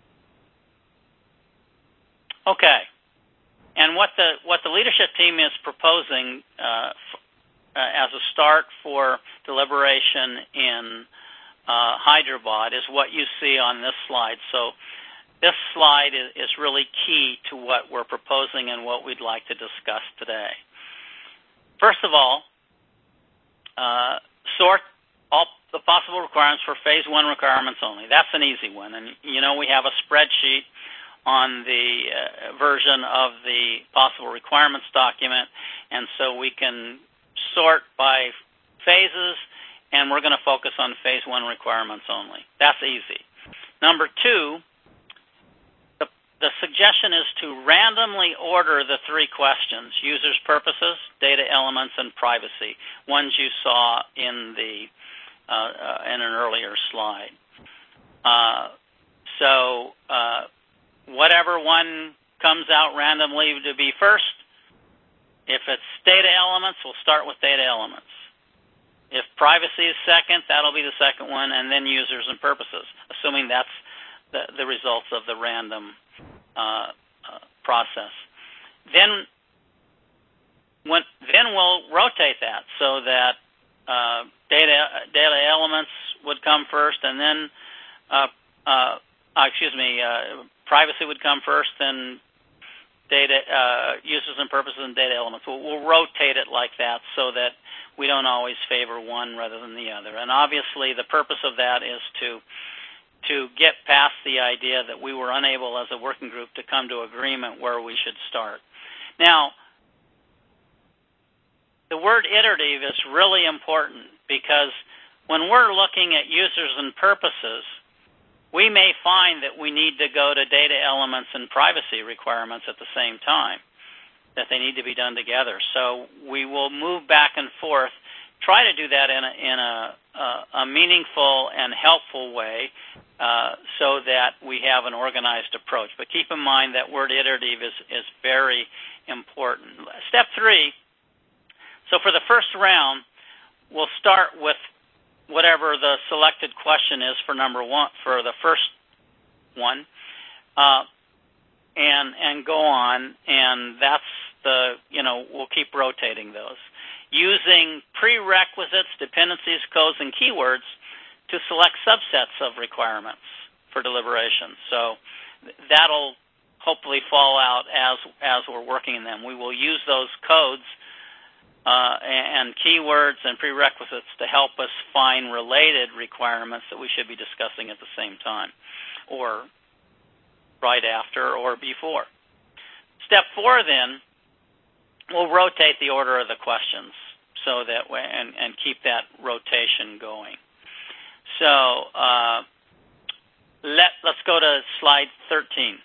Okay. And what the what the leadership team is proposing uh, f- uh, as a start for deliberation in uh, Hyderabad is what you see on this slide. So this slide is, is really key to what we're proposing and what we'd like to discuss today. First of all, uh, sort all the possible requirements for phase one requirements only. That's an easy one. And, you know, we have a spreadsheet on the uh, version of the possible requirements document, and so we can sort by phases, and we're going to focus on phase one requirements only. That's easy. Number two, the, the suggestion is to randomly order the three questions: users' purposes, data elements, and privacy, ones you saw in the uh, uh, in an earlier slide. Uh, so uh, whatever one comes out randomly to be first, if it's data elements, we'll start with data elements. If privacy is second, that'll be the second one, and then users and purposes, assuming that's the, the results of the random uh, uh, process. Then, when, then we'll rotate that so that uh, data data elements would come first, and then, uh, uh, excuse me, uh, privacy would come first, then data uh, uses and purposes and data elements. We'll, we'll rotate it like that so that we don't always favor one rather than the other. And obviously, the purpose of that is to to get past the idea that we were unable as a working group to come to agreement where we should start. Now, the word iterative is really important, because when we're looking at users and purposes, we may find that we need to go to data elements and privacy requirements at the same time, that they need to be done together. So we will move back and forth, try to do that in a, in a, a, a meaningful and helpful way uh, so that we have an organized approach. But keep in mind that word iterative is, is very important. Step three, so for the first round, we'll start with whatever the selected question is for number one, for the first one, uh, and and go on, and that's the, you know, we'll keep rotating those. Using prerequisites, dependencies, codes, and keywords to select subsets of requirements for deliberation. So that'll hopefully fall out as as we're working in them. We will use those codes Uh, and keywords and prerequisites to help us find related requirements that we should be discussing at the same time, or right after, or before. Step four, then, we'll rotate the order of the questions so that we, and, and keep that rotation going. So uh, let, let's go to slide thirteen.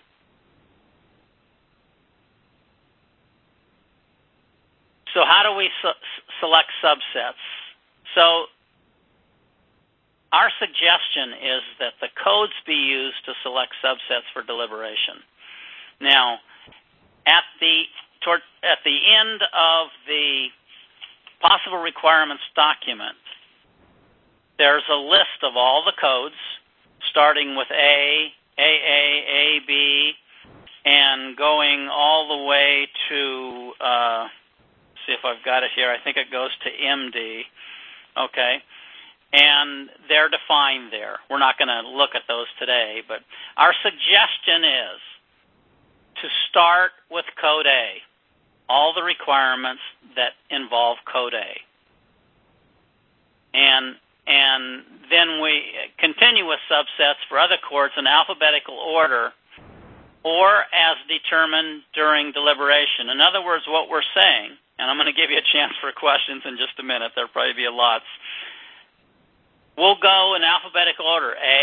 So how do we su- select subsets? So our suggestion is that the codes be used to select subsets for deliberation. Now, at the toward, at the end of the possible requirements document, there's a list of all the codes, starting with A, A A, A B, and going all the way to uh, see if I've got it here. I think it goes to M D. Okay. And they're defined there. We're not going to look at those today, but our suggestion is to start with code A, all the requirements that involve code A. And and then we continue with subsets for other codes in alphabetical order or as determined during deliberation. In other words, what we're saying, and I'm going to give you a chance for questions in just a minute. There'll probably be a lot. We'll go in alphabetical order: A,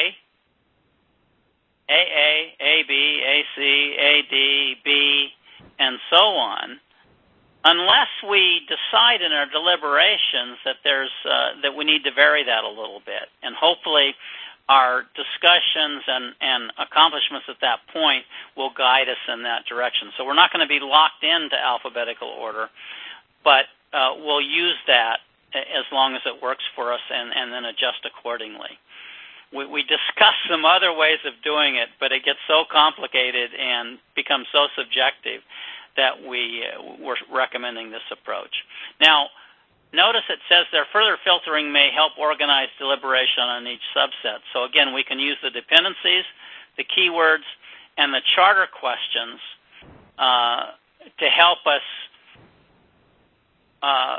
A A, A B, A C, A D, B, and so on, unless we decide in our deliberations that there's uh, that we need to vary that a little bit, and hopefully our discussions and, and accomplishments at that point will guide us in that direction. So we're not going to be locked into alphabetical order, but uh, we'll use that as long as it works for us and, and then adjust accordingly. We, we discuss some other ways of doing it, but it gets so complicated and becomes so subjective that we, uh, we're recommending this approach. Now, notice it says there further filtering may help organize deliberation on each subset. So again, we can use the dependencies, the keywords, and the charter questions uh, to help us uh,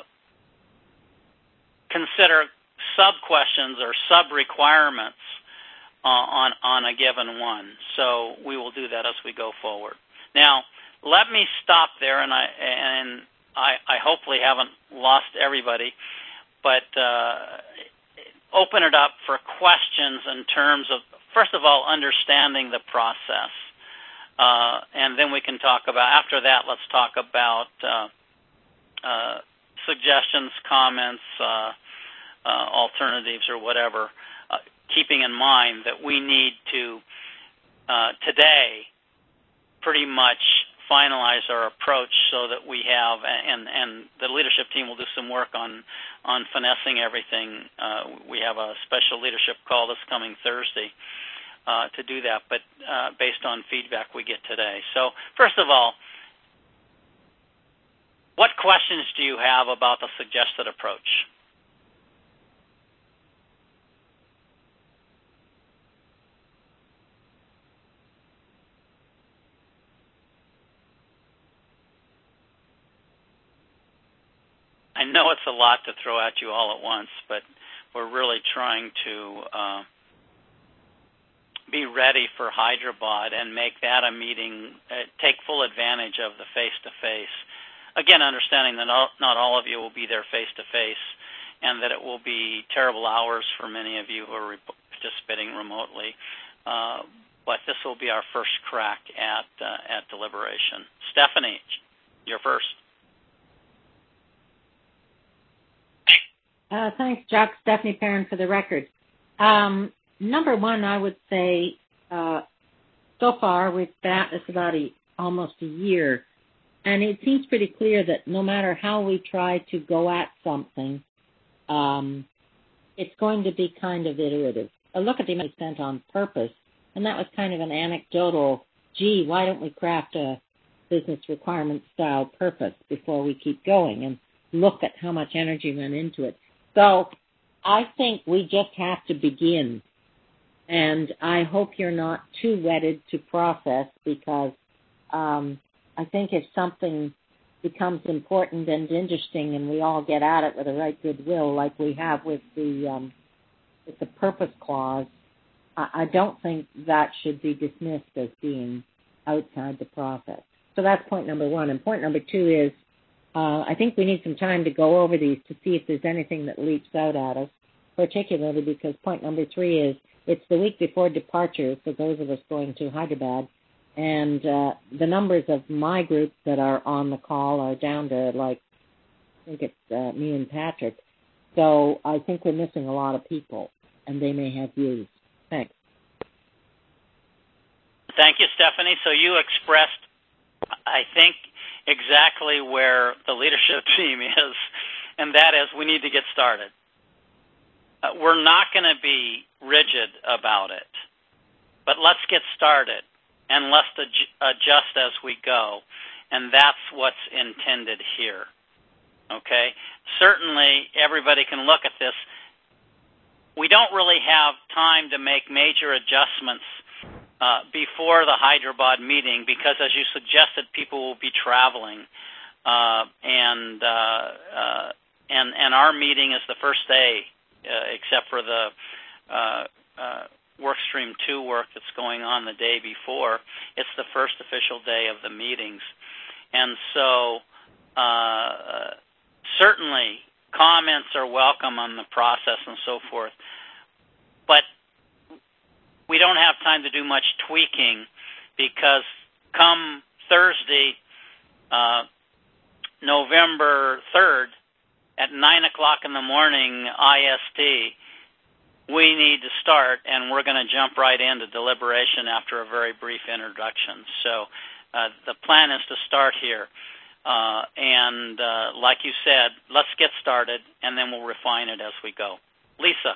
consider sub-questions or sub-requirements uh, on, on a given one. So we will do that as we go forward. Now, let me stop there, and I and I, I hopefully haven't lost everybody, but uh, open it up for questions in terms of, first of all, understanding the process. Uh, and then we can talk about, after that, let's talk about uh, uh, suggestions, comments, uh, uh, alternatives, or whatever, uh, keeping in mind that we need to, uh, today, pretty much finalize our approach so that we have, and, and the leadership team will do some work on, on finessing everything. Uh, we have a special leadership call this coming Thursday uh, to do that, but uh, based on feedback we get today. So first of all, what questions do you have about the suggested approach? I know it's a lot to throw at you all at once, but we're really trying to uh, be ready for Hyderabad and make that a meeting, uh, take full advantage of the face-to-face. Again, understanding that all, not all of you will be there face-to-face, and that it will be terrible hours for many of you who are re- participating remotely. Uh, but this will be our first crack at uh, at deliberation. Stephanie, you're first. Uh, thanks, Chuck. Stephanie Perrin for the record. Um, number one, I would say uh, so far we've been it's about a, almost a year, and it seems pretty clear that no matter how we try to go at something, um, it's going to be kind of iterative. A look at the amount spent on purpose, and that was kind of an anecdotal, gee, why don't we craft a business requirement style purpose before we keep going and look at how much energy went into it. So I think we just have to begin, and I hope you're not too wedded to process, because um, I think if something becomes important and interesting and we all get at it with the right goodwill, like we have with the um, with the purpose clause, I, I don't think that should be dismissed as being outside the process. So that's point number one. And point number two is, Uh, I think we need some time to go over these to see if there's anything that leaps out at us, particularly because point number three is it's the week before departure for those of us going to Hyderabad, and uh, the numbers of my group that are on the call are down to, like, I think it's uh, me and Patrick. So I think we're missing a lot of people, and they may have views. Thanks. Thank you, Stephanie. So you expressed, I think, exactly where the leadership team is, and that is we need to get started. Uh, we're not going to be rigid about it, but let's get started, and let's ad- adjust as we go, and that's what's intended here. Okay? Certainly, everybody can look at this. We don't really have time to make major adjustments Uh, before the Hyderabad meeting, because, as you suggested, people will be traveling, uh, and uh, uh, and and our meeting is the first day, uh, except for the uh, uh, workstream two work that's going on the day before. It's the first official day of the meetings, and so uh, certainly comments are welcome on the process and so forth, but we don't have time to do much tweaking because come Thursday, uh, November third, at nine o'clock in the morning I S T, we need to start, and we're going to jump right into deliberation after a very brief introduction. So uh, the plan is to start here. Uh, and uh, like you said, let's get started, and then we'll refine it as we go. Lisa.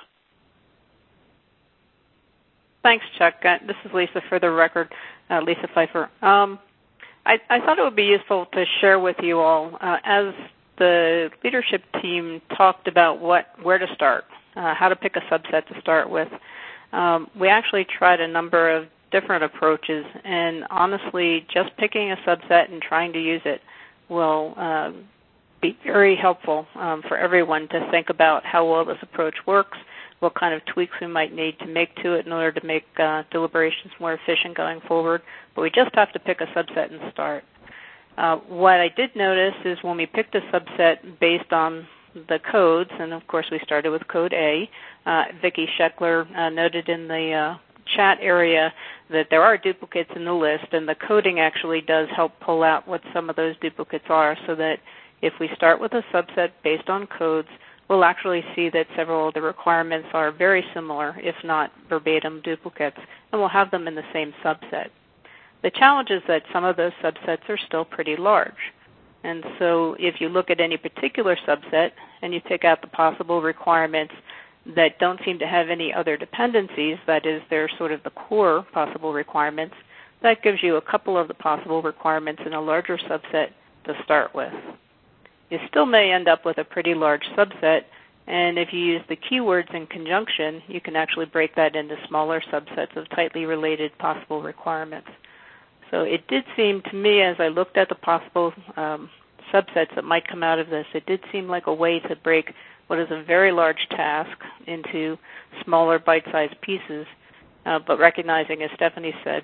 Thanks, Chuck. Uh, this is Lisa for the record, uh, Lisa Pfeiffer. Um, I, I thought it would be useful to share with you all, uh, as the leadership team talked about what where to start, uh, how to pick a subset to start with. Um, we actually tried a number of different approaches, and honestly, just picking a subset and trying to use it will uh, be very helpful um, for everyone to think about how well this approach works, what kind of tweaks we might need to make to it in order to make uh, deliberations more efficient going forward. But we just have to pick a subset and start. Uh, what I did notice is when we picked a subset based on the codes, and of course we started with code A, uh, Vicki Scheckler uh, noted in the uh, chat area that there are duplicates in the list, and the coding actually does help pull out what some of those duplicates are, so that if we start with a subset based on codes, we'll actually see that several of the requirements are very similar, if not verbatim duplicates, and we'll have them in the same subset. The challenge is that some of those subsets are still pretty large. And so if you look at any particular subset and you pick out the possible requirements that don't seem to have any other dependencies, that is, they're sort of the core possible requirements, that gives you a couple of the possible requirements in a larger subset to start with. You still may end up with a pretty large subset, and if you use the keywords in conjunction, you can actually break that into smaller subsets of tightly related possible requirements. So it did seem to me, as I looked at the possible um, subsets that might come out of this, it did seem like a way to break what is a very large task into smaller bite-sized pieces, uh, but recognizing, as Stephanie said,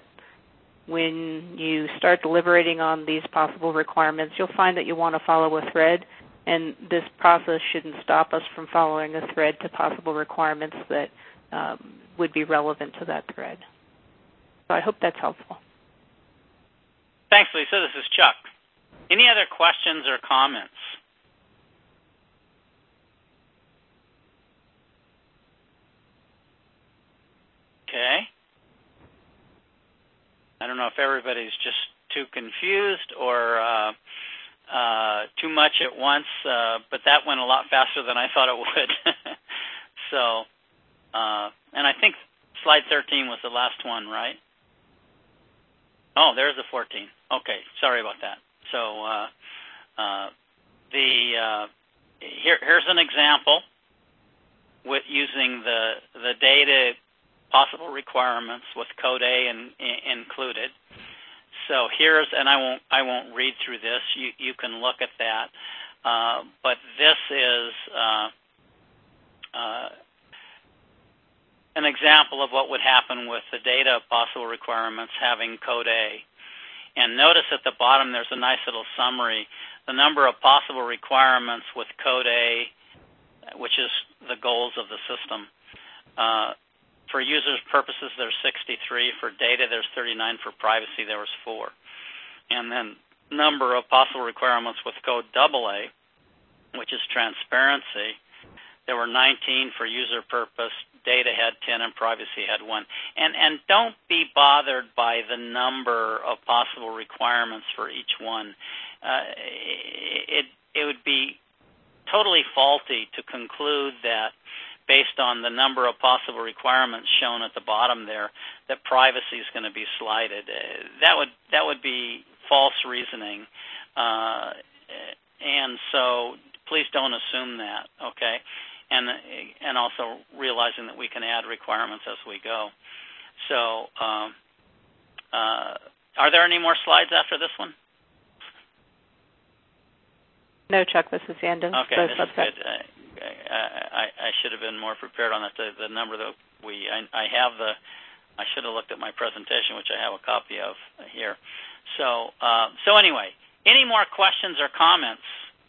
when you start deliberating on these possible requirements, you'll find that you want to follow a thread, and this process shouldn't stop us from following a thread to possible requirements that um, would be relevant to that thread. So I hope that's helpful. Thanks, Lisa. This is Chuck. Any other questions or comments? Okay. I don't know if everybody's just too confused or uh, uh, too much at once, uh, but that went a lot faster than I thought it would. so, uh, and I think slide thirteen was the last one, right? Oh, there's the fourteen. Okay, sorry about that. So uh, uh, the uh, here, here's an example with using the the data possible requirements with code A in, in, included. So here's, and I won't I won't read through this. You you can look at that. Uh, but this is uh, uh, an example of what would happen with the data possible requirements having code A. And notice at the bottom there's a nice little summary. The number of possible requirements with code A, which is the goals of the system. Uh, for users' purposes, there's sixty-three. For data, there's thirty-nine. For privacy, there was four. And then number of possible requirements with code double A, which is transparency, there were nineteen. For user purpose, data had ten, and privacy had one. And and don't be bothered by the number of possible requirements for each one. Uh, it it would be totally faulty to conclude that based on the number of possible requirements shown at the bottom there, that privacy is going to be slighted. Uh, that would that would be false reasoning, uh, and so please don't assume that. Okay, and and also realizing that we can add requirements as we go. So, um, uh, are there any more slides after this one? No, Chuck. This is the end of okay, the this subset. is good. Uh, I, I should have been more prepared on that. The, the number that we, I, I have the, I should have looked at my presentation, which I have a copy of here. So, uh, so anyway, any more questions or comments?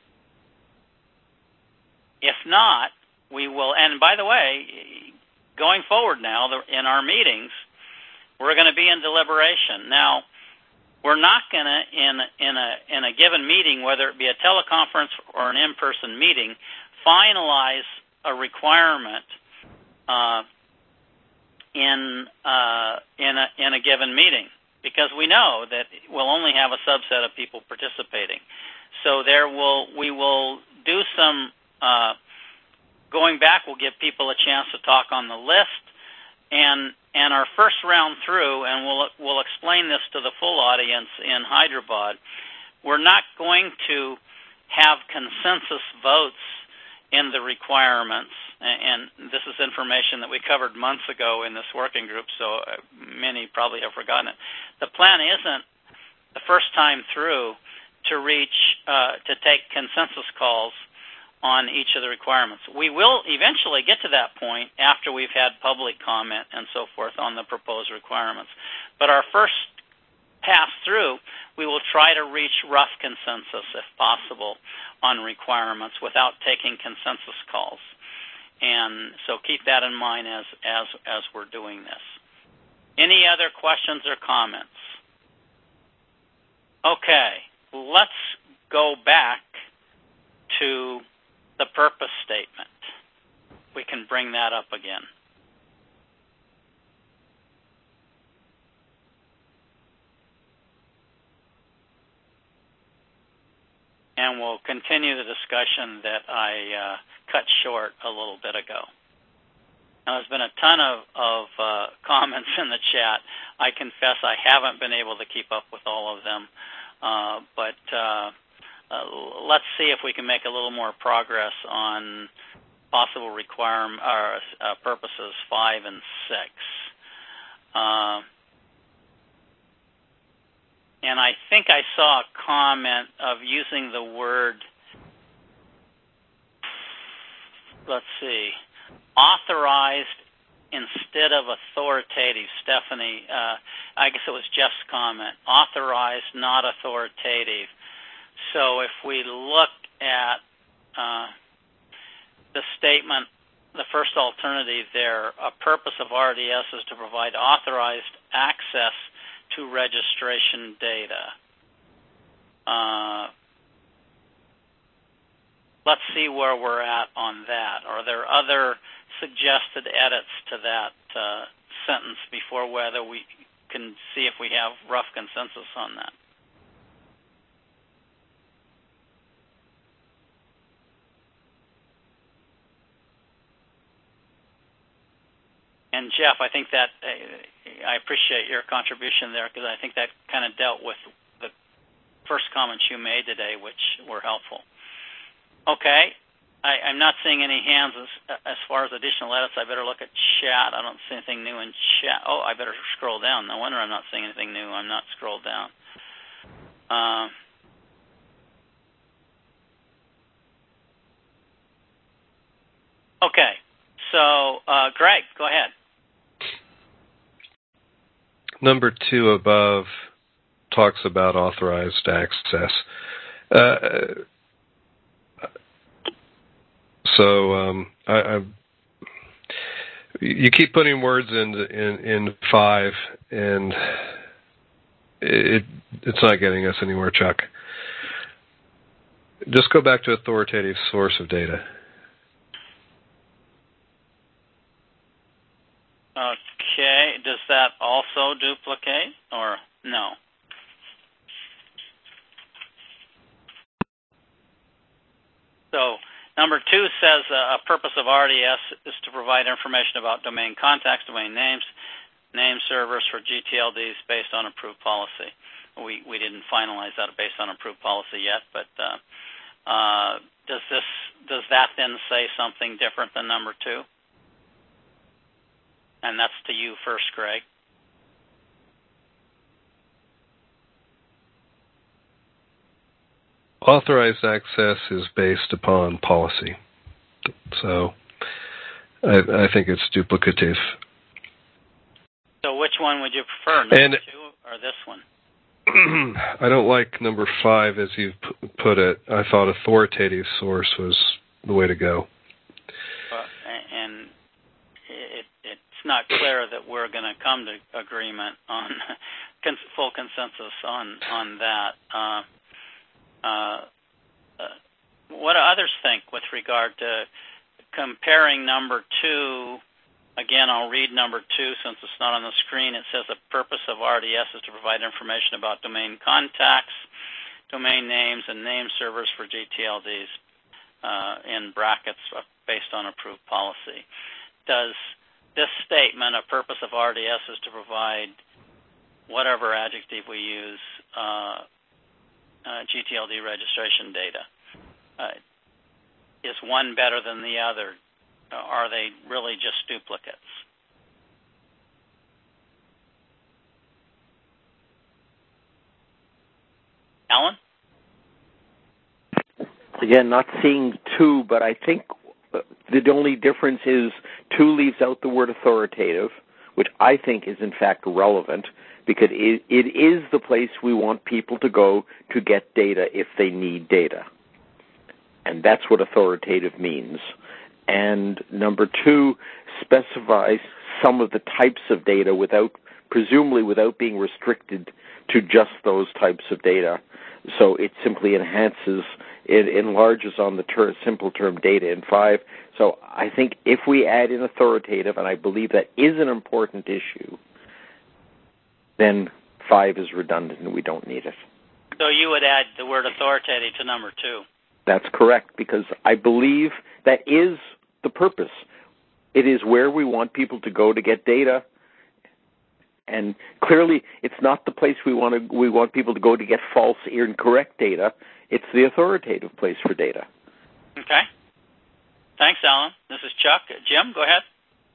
If not, we will, and by the way, going forward now in our meetings, we're going to be in deliberation. Now, we're not going to, in, in, a, in a given meeting, whether it be a teleconference or an in-person meeting, finalize a requirement uh, in, uh, in, a, in a given meeting, because we know that we'll only have a subset of people participating. So there will we will do some uh, going back. We'll give people a chance to talk on the list, and and our first round through, and we'll we'll explain this to the full audience in Hyderabad. We're not going to have consensus votes in the requirements, and this is information that we covered months ago in this working group, so many probably have forgotten it. The plan isn't the first time through to reach, uh, to take consensus calls on each of the requirements. We will eventually get to that point after we've had public comment and so forth on the proposed requirements. But our first pass through, we will try to reach rough consensus, if possible, on requirements without taking consensus calls. And so keep that in mind as, as, as we're doing this. Any other questions or comments? Okay, let's go back to the purpose statement. We can bring that up again. And we'll continue the discussion that I uh, cut short a little bit ago. Now, there's been a ton of, of uh, comments in the chat. I confess I haven't been able to keep up with all of them, uh, but uh, uh, let's see if we can make a little more progress on possible requirement or uh, purposes five and six. Uh, And I think I saw a comment of using the word, let's see, authorized instead of authoritative. Stephanie, uh, I guess it was Jeff's comment, authorized, not authoritative. So if we look at uh, the statement, the first alternative there, a purpose of R D S is to provide authorized access to registration data. Uh, let's see where we're at on that. Are there other suggested edits to that uh, sentence before whether we can see if we have rough consensus on that? And Jeff, I think that uh, I appreciate your contribution there, because I think that kind of dealt with the first comments you made today, which were helpful. Okay, I, I'm not seeing any hands as, as far as additional edits. I better look at chat. I don't see anything new in chat. Oh, I better scroll down. No wonder I'm not seeing anything new. I'm not scrolled down. Uh, okay, so uh, Greg, go ahead. Number two above talks about authorized access. Uh, so um, I, I, you keep putting words in in, in five, and it it's not getting us anywhere, Chuck. Just go back to authoritative source of data. Okay, does that also duplicate, or no? So number two says uh, a purpose of R D S is to provide information about domain contacts, domain names, name servers for G T L Ds based on approved policy. We we didn't finalize that based on approved policy yet, but uh, uh, does this does that then say something different than number two? And that's to you first, Greg. Authorized access is based upon policy. So I, I think it's duplicative. So which one would you prefer, number and, two or this one? I don't like number five as you've put it. I thought authoritative source was the way to go. Uh, and it, it's not clear that we're going to come to agreement on full consensus on on that. Uh, uh, uh, what do others think with regard to comparing number two? Again, I'll read number two since it's not on the screen. It says the purpose of R D S is to provide information about domain contacts, domain names, and name servers for G T L Ds uh, in brackets based on approved policy. Does this statement, a purpose of R D S is to provide whatever adjective we use, uh, uh, G T L D registration data, uh, is one better than the other? Are they really just duplicates? Alan? Again, not seeing two, but I think the only difference is two leaves out the word authoritative, which I think is in fact relevant, because it, it is the place we want people to go to get data if they need data. And that's what authoritative means. And number two specifies some of the types of data without, presumably without being restricted to just those types of data. So it simply enhances, it enlarges on the ter- simple term data in five. So I think if we add in authoritative, and I believe that is an important issue, then five is redundant and we don't need it. So you would add the word authoritative to number two? That's correct, because I believe that is the purpose. It is where we want people to go to get data, and clearly it's not the place we want to, we want people to go to get false or incorrect data. It's the authoritative place for data. Okay. Thanks, Alan. This is Chuck. Jim, go ahead.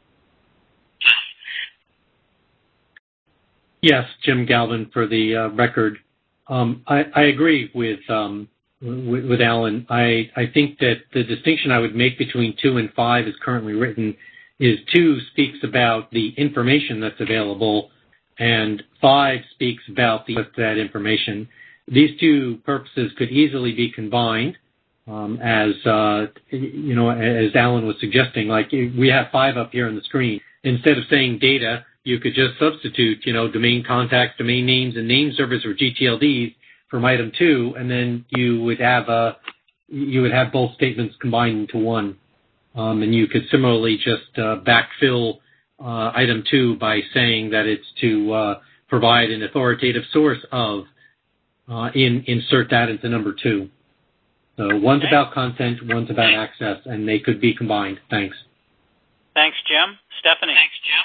Yes, Jim Galvin for the uh, record. Um, I, I agree with um, With, with Alan. I, I think that the distinction I would make between two and five as currently written is two speaks about the information that's available, and five speaks about the that information. These two purposes could easily be combined, um, as uh, you know, as Alan was suggesting. Like we have five up here on the screen. Instead of saying data, you could just substitute, you know, domain contacts, domain names, and name servers or G T L Ds from item two, and then you would have a, you would have both statements combined into one. Um, and you could similarly just uh, backfill uh, item two by saying that it's to uh, provide an authoritative source of, uh, in, insert that into number two. So one's Thanks. about content, one's about access, and they could be combined. Thanks. Thanks, Jim. Stephanie. Thanks, Jim.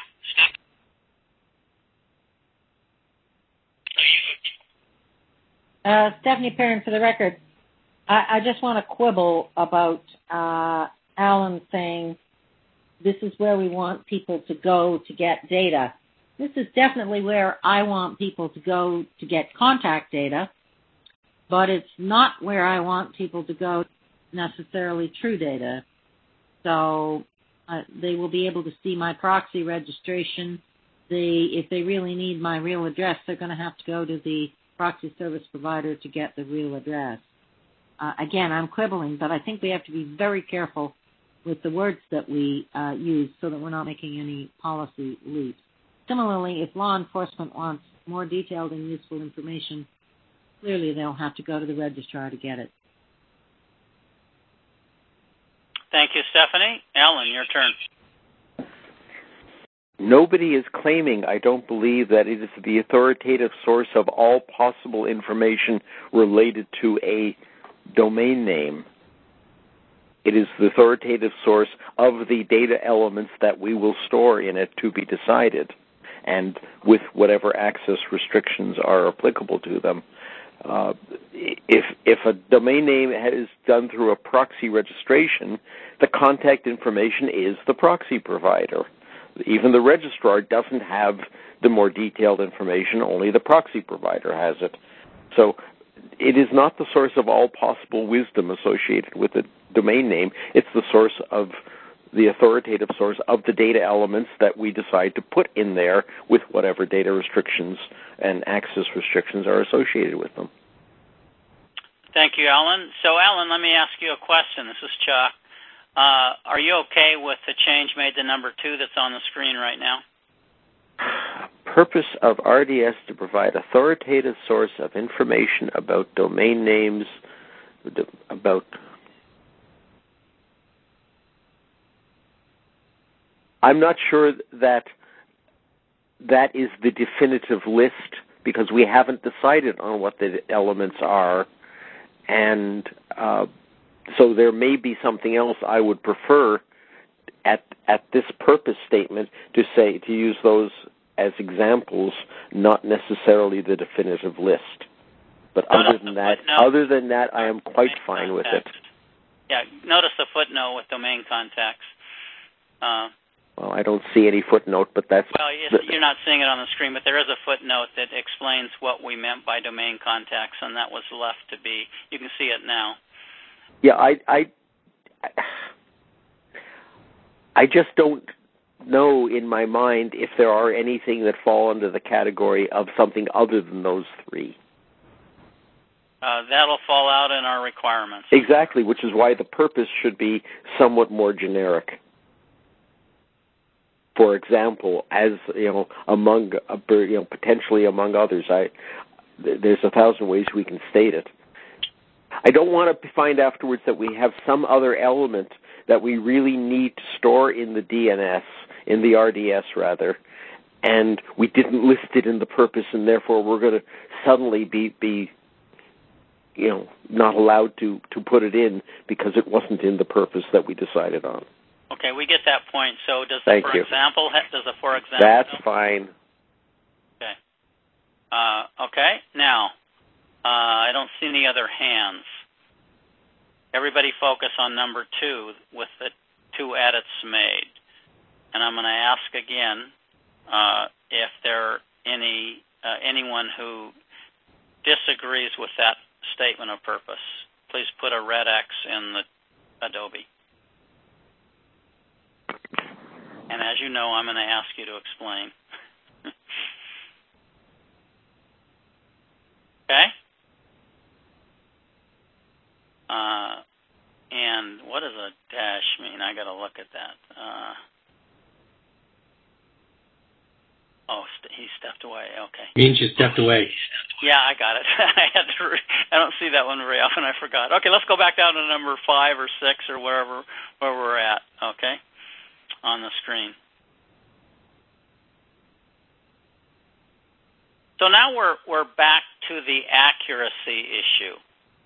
Uh, Stephanie Perrin for the record. I, I just want to quibble about uh, Alan saying this is where we want people to go to get data. This is definitely where I want people to go to get contact data, but it's not where I want people to go necessarily true data. So uh, they will be able to see my proxy registration. They, if they really need my real address, they're going to have to go to the proxy service provider to get the real address. Uh, again, I'm quibbling, but I think we have to be very careful with the words that we uh, use so that we're not making any policy leaps. Similarly, if law enforcement wants more detailed and useful information, clearly they'll have to go to the registrar to get it. Thank you, Stephanie. Alan, your turn. Nobody is claiming, I don't believe, that it is the authoritative source of all possible information related to a domain name. It is the authoritative source of the data elements that we will store in it to be decided, and with whatever access restrictions are applicable to them. Uh, if if a domain name is done through a proxy registration, the contact information is the proxy provider. Even the registrar doesn't have the more detailed information, only the proxy provider has it. So it is not the source of all possible wisdom associated with a domain name. It's the source of the authoritative source of the data elements that we decide to put in there with whatever data restrictions and access restrictions are associated with them. Thank you, Alan. So, Alan, let me ask you a question. This is Chuck. Uh, are you okay with the change made to number two that's on the screen right now? Purpose of R D S to provide authoritative source of information about domain names, about... I'm not sure that that is the definitive list because we haven't decided on what the elements are. And uh, so there may be something else I would prefer at at this purpose statement to say, to use those as examples, not necessarily the definitive list. But other than that, other than that, I am quite fine with it. Yeah, notice the footnote with domain contacts. Uh, well, I don't see any footnote, but that's... Well, you're not seeing it on the screen, but there is a footnote that explains what we meant by domain contacts, and that was left to be. You can see it now. Yeah, I, I, I just don't know in my mind if there are anything that fall under the category of something other than those three. Uh, that'll fall out in our requirements. Exactly, which is why the purpose should be somewhat more generic. For example, as you know, among you know, potentially among others, I there's a thousand ways we can state it. I don't want to find afterwards that we have some other element that we really need to store in the D N S, in the R D S rather, and we didn't list it in the purpose, and therefore we're going to suddenly be be you know not allowed to to put it in because it wasn't in the purpose that we decided on. Okay, we get that point. So does the Thank for you. example, does the for example... That's fine. Okay. Uh, okay, now, uh, I don't see any other hands. Everybody focus on number two with the two edits made. And I'm going to ask again uh, if there are any, uh, anyone who disagrees with that statement of purpose. Please put a red X in the Adobe. And as you know, I'm going to ask you to explain. Okay? Uh, and what does a dash mean? I got to look at that. Uh, oh, st- he stepped away. Okay. Means you stepped away. Yeah, I got it. I had to. Re- I don't see that one very often. I forgot. Okay, let's go back down to number five or six or wherever where we're at. Okay. On the screen. So now we're we're back to the accuracy issue.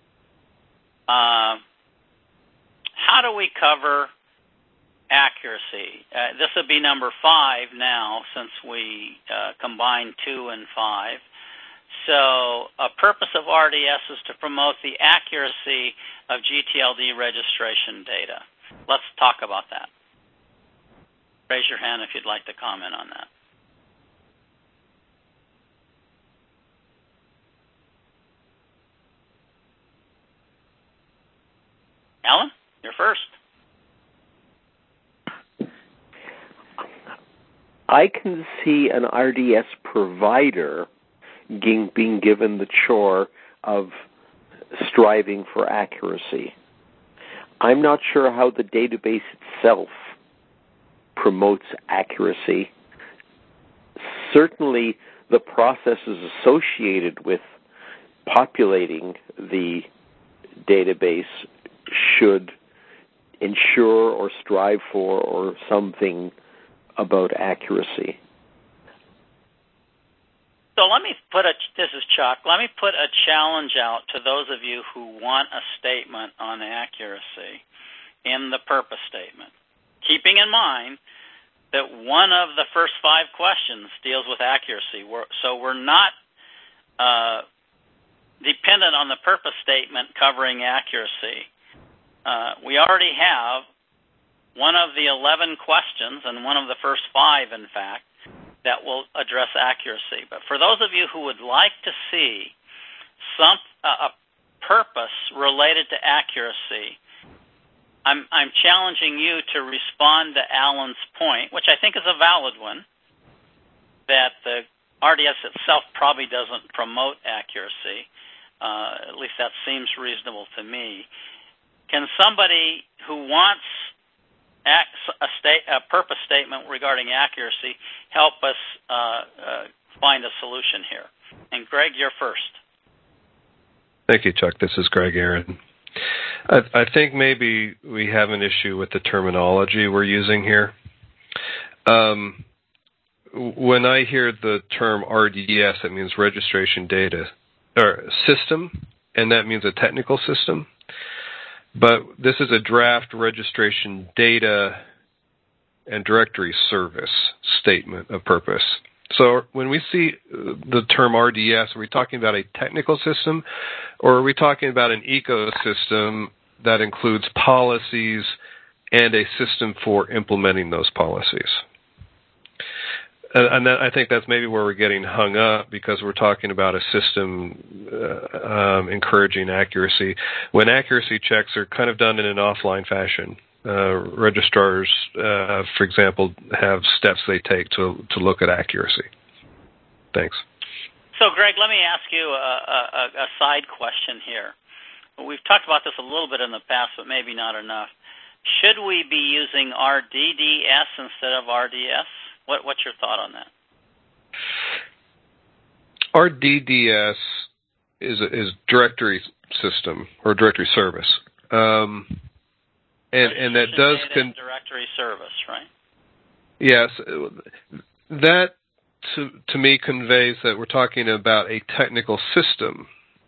Uh, how do we cover accuracy? Uh, this would be number five now, since we uh, combined two and five. So a purpose of R D S is to promote the accuracy of G T L D registration data. Let's talk about that. Raise your hand if you'd like to comment on that. Alan, you're first. I can see an R D S provider being given the chore of striving for accuracy. I'm not sure how the database itself promotes accuracy. Certainly, the processes associated with populating the database should ensure or strive for or something about accuracy. So let me put a, this is Chuck, let me put a challenge out to those of you who want a statement on accuracy in the purpose statement, keeping in mind that one of the first five questions deals with accuracy. We're, so we're not uh, dependent on the purpose statement covering accuracy. Uh, we already have one of the eleven questions, and one of the first five, in fact, that will address accuracy. But for those of you who would like to see some uh, a purpose related to accuracy, I'm, I'm challenging you to respond to Alan's point, which I think is a valid one, that the R D S itself probably doesn't promote accuracy. Uh, at least that seems reasonable to me. Can somebody who wants a, state, a purpose statement regarding accuracy help us uh, uh, find a solution here? And Greg, you're first. Thank you, Chuck. This is Greg Aaron. I, I think maybe we have an issue with the terminology we're using here. Um, when I hear the term R D S, it means registration data or system, and that means a technical system. But this is a draft registration data and directory service statement of purpose. So when we see the term R D S, are we talking about a technical system, or are we talking about an ecosystem that includes policies and a system for implementing those policies? And I think that's maybe where we're getting hung up, because we're talking about a system uh, um, encouraging accuracy, when accuracy checks are kind of done in an offline fashion. Uh, registrars, uh, for example, have steps they take to to look at accuracy. Thanks. So, Greg, let me ask you a, a, a side question here. We've talked about this a little bit in the past, but maybe not enough. Should we be using R D D S instead of R D S? What, what's your thought on that? R D D S is a, is directory system or directory service. Um, And, and that does con- directory service, right? Yes, that to to me conveys that we're talking about a technical system,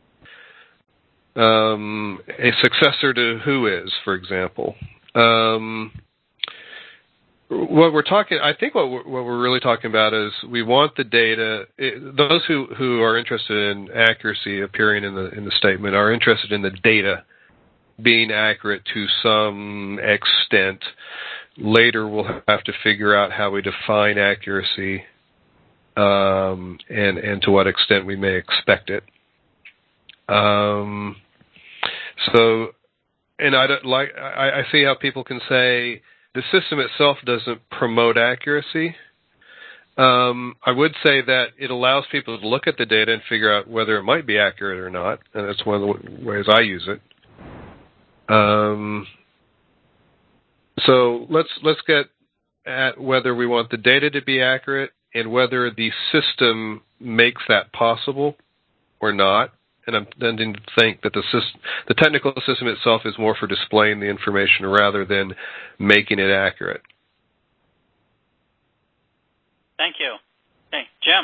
um, a successor to Whois, for example. Um, what we're talking, I think, what we're, what we're really talking about is we want the data. It, those who, who are interested in accuracy appearing in the in the statement are interested in the data being accurate to some extent. Later, we'll have to figure out how we define accuracy um, and and to what extent we may expect it. Um, so, and I don't like. I, I see how people can say the system itself doesn't promote accuracy. Um, I would say that it allows people to look at the data and figure out whether it might be accurate or not, and that's one of the ways I use it. Um, so let's let's get at whether we want the data to be accurate and whether the system makes that possible or not. And I'm tending to think that the system, the technical system itself is more for displaying the information rather than making it accurate. Thank you. Okay, Jim.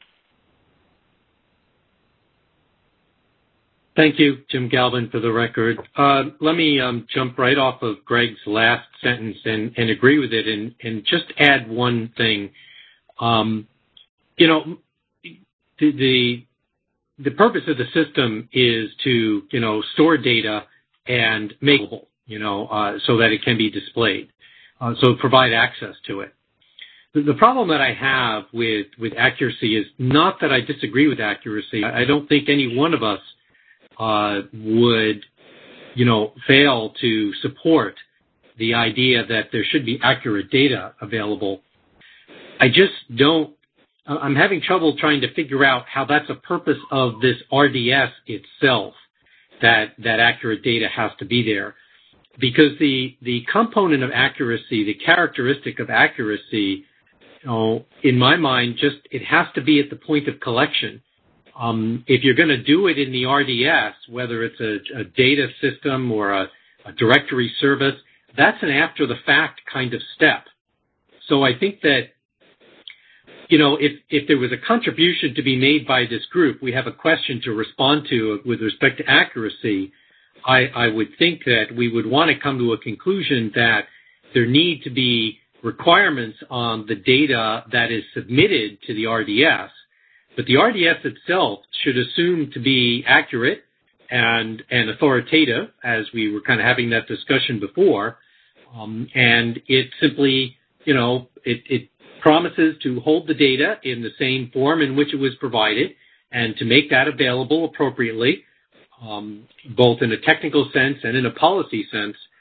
Thank you, Jim Galvin, for the record. Uh, let me um, jump right off of Greg's last sentence and, and agree with it, and, and just add one thing. Um, you know, the, the the purpose of the system is to, you know, store data and make it available, you know, uh, so that it can be displayed. Uh, so provide access to it. The, the problem that I have with with accuracy is not that I disagree with accuracy. I, I don't think any one of us Uh, would, you know, fail to support the idea that there should be accurate data available. I just don't, I'm having trouble trying to figure out how that's a purpose of this R D S itself, that, that accurate data has to be there. Because the, the component of accuracy, the characteristic of accuracy, you know, in my mind, just, it has to be at the point of collection. Um, if you're going to do it in the R D S, whether it's a, a data system or a, a directory service, that's an after-the-fact kind of step. So I think that, you know, if, if there was a contribution to be made by this group, we have a question to respond to with respect to accuracy, I, I would think that we would want to come to a conclusion that there need to be requirements on the data that is submitted to the R D S. But the R D S itself should assume to be accurate and, and authoritative, as we were kind of having that discussion before. Um, and it simply, you know, it, it promises to hold the data in the same form in which it was provided and to make that available appropriately, um, both in a technical sense and in a policy sense.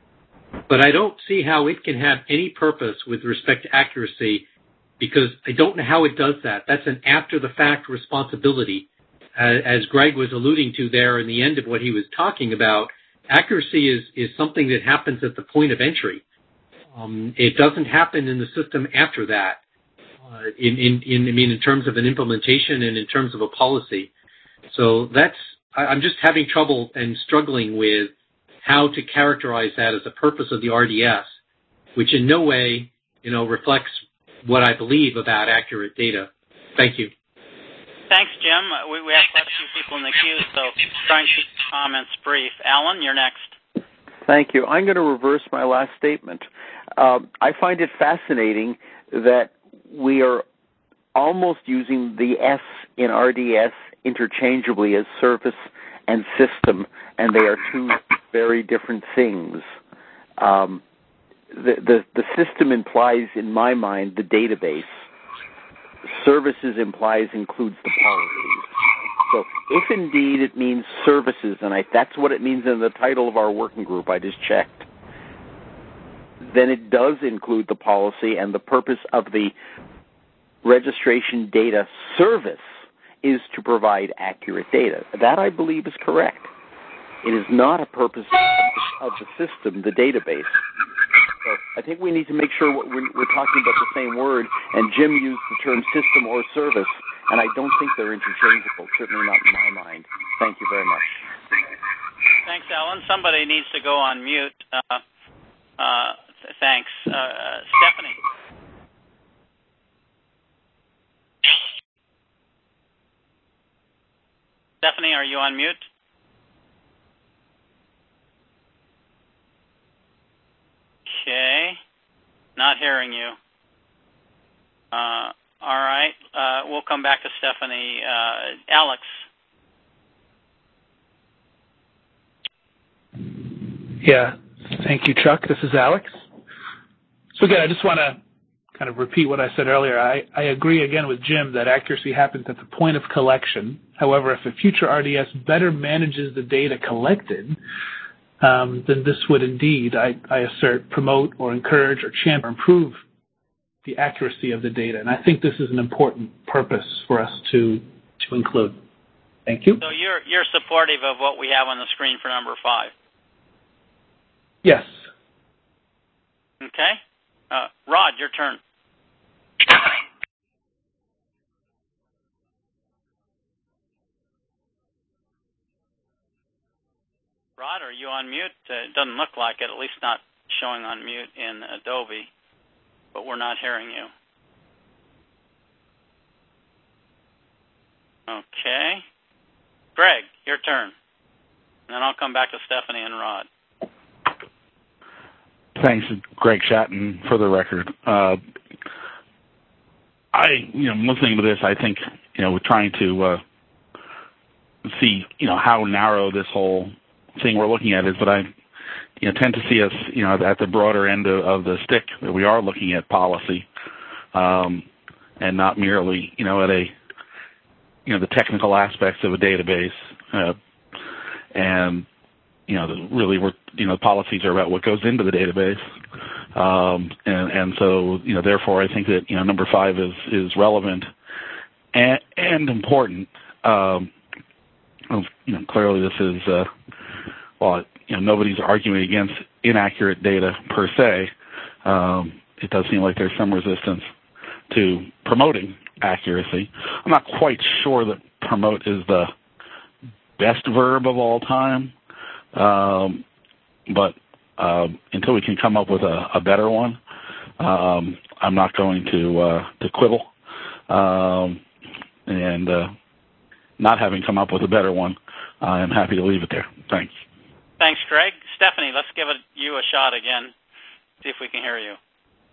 but I don't see how it can have any purpose with respect to accuracy, because I don't know how it does that. That's an after-the-fact responsibility. Uh, as Greg was alluding to there in the end of what he was talking about, accuracy is, is something that happens at the point of entry. Um, it doesn't happen in the system after that. Uh, in, in, in, I mean, in terms of an implementation and in terms of a policy. So that's, I, I'm just having trouble and struggling with how to characterize that as a purpose of the R D S, which in no way, you know, reflects what I believe about accurate data. Thank you. Thanks, Jim. We, we have quite a few people in the queue, so try and keep comments brief. Alan, you're next. Thank you. I'm going to reverse my last statement. Uh, I find it fascinating that we are almost using the S in R D S interchangeably as service and system, and they are two very different things. Um, the, the, the system implies, in my mind, the database. Services implies includes the policies. So if indeed it means services, and I, that's what it means in the title of our working group, I just checked, then it does include the policy, and the purpose of the registration data service is to provide accurate data. That, I believe, is correct. It is not a purpose of the system, the database. So I think we need to make sure we're, we're talking about the same word, and Jim used the term system or service, and I don't think they're interchangeable, certainly not in my mind. Thank you very much. Thanks, Alan. Somebody needs to go on mute. Uh, uh, thanks. Uh, Stephanie. Stephanie, are you on mute? Okay. Not hearing you. Uh, all right. Uh, we'll come back to Stephanie. Uh, Alex. Yeah. Thank you, Chuck. This is Alex. So again, I just want to kind of repeat what I said earlier. I, I agree again with Jim that accuracy happens at the point of collection. However, if a future R D S better manages the data collected, um, then this would indeed, I, I assert, promote or encourage or champion or improve the accuracy of the data. And I think this is an important purpose for us to to include. Thank you. So you're you're supportive of what we have on the screen for number five? Yes. Okay. Uh, Rod, your turn. Rod, are you on mute? Uh, it doesn't look like it, at least not showing on mute in Adobe, but we're not hearing you. Okay. Greg, your turn. And then I'll come back to Stephanie and Rod. Thanks, Greg Shatton, for the record. Uh, I, you know, listening to this, I think, you know, we're trying to uh, see, you know, how narrow this whole thing we're looking at is, but I, you know, tend to see us, you know, at the broader end of, of the stick, that we are looking at policy, um, and not merely, you know, at a, you know, the technical aspects of a database, uh, and, you know, the, really, we're, you know, policies are about what goes into the database, um, and, and so, you know, therefore, I think that, you know, number five is is relevant and, and important. Um, you know, clearly, this is, uh, well, you know, nobody's arguing against inaccurate data per se. Um, it does seem like there's some resistance to promoting accuracy. I'm not quite sure that promote is the best verb of all time. Um, but uh, until we can come up with a, a better one, um, I'm not going to uh, to quibble. Um, and uh, not having come up with a better one, I'm happy to leave it there. Thanks. Thanks, Greg. Stephanie, let's give it, you a shot again. See if we can hear you.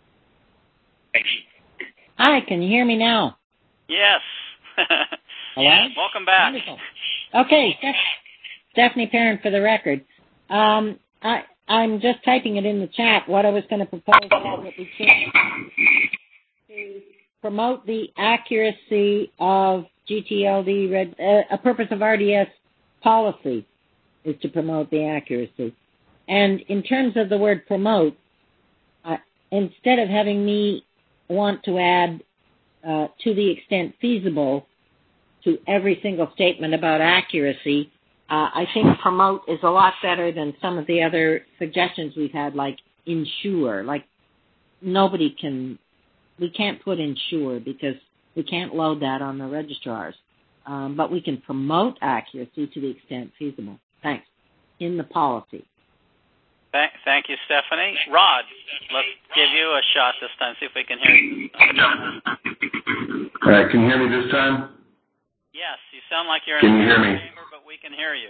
Hi, can you hear me now? Yes. Hello? Welcome back. Wonderful. Okay, Steph- Stephanie Parent for the record. Um, I, I'm just typing it in the chat. What I was going to propose is that we change to promote the accuracy of G T L D, uh, a purpose of R D S policy is to promote the accuracy. And in terms of the word promote, uh, instead of having me want to add uh, to the extent feasible to every single statement about accuracy, uh, I think promote is a lot better than some of the other suggestions we've had, like ensure. Like nobody can, we can't put ensure because we can't load that on the registrars. Um, but we can promote accuracy to the extent feasible. Thanks. In the policy. Thank, thank you, Stephanie. Rod, let's give you a shot this time, see if we can hear you. All right, can you hear me this time? Yes, you sound like you're can in you the hear me? chamber, but we can hear you.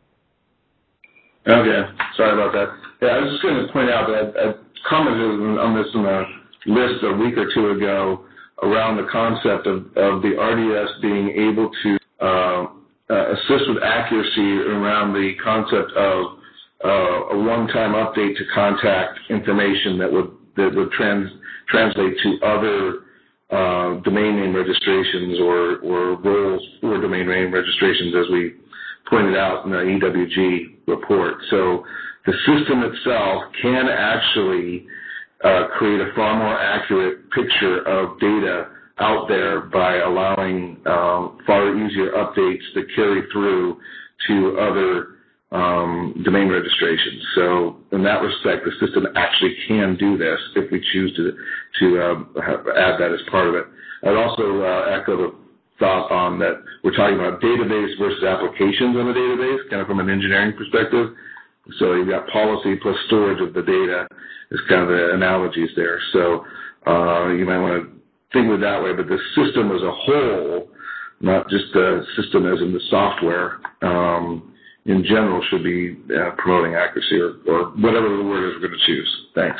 Okay, sorry about that. Yeah, I was just going to point out that I commented on this in a list a week or two ago around the concept of, of the R D S being able to uh, uh, assist with accuracy around the concept of uh, a one-time update to contact information that would that would trans, translate to other uh, domain name registrations or, or roles for domain name registrations, as we pointed out in the E W G report. So the system itself can actually uh, create a far more accurate picture of data out there by allowing um, far easier updates that carry through to other um, domain registrations. So in that respect, the system actually can do this if we choose to to uh, have, add that as part of it. I'd also uh, echo the thought on that we're talking about database versus applications on the database, kind of from an engineering perspective. So you've got policy plus storage of the data is kind of the analogies there. So uh, you might want to think of it that way, but the system as a whole, not just the system as in the software, um, in general should be uh, promoting accuracy or, or whatever the word is we're going to choose. Thanks.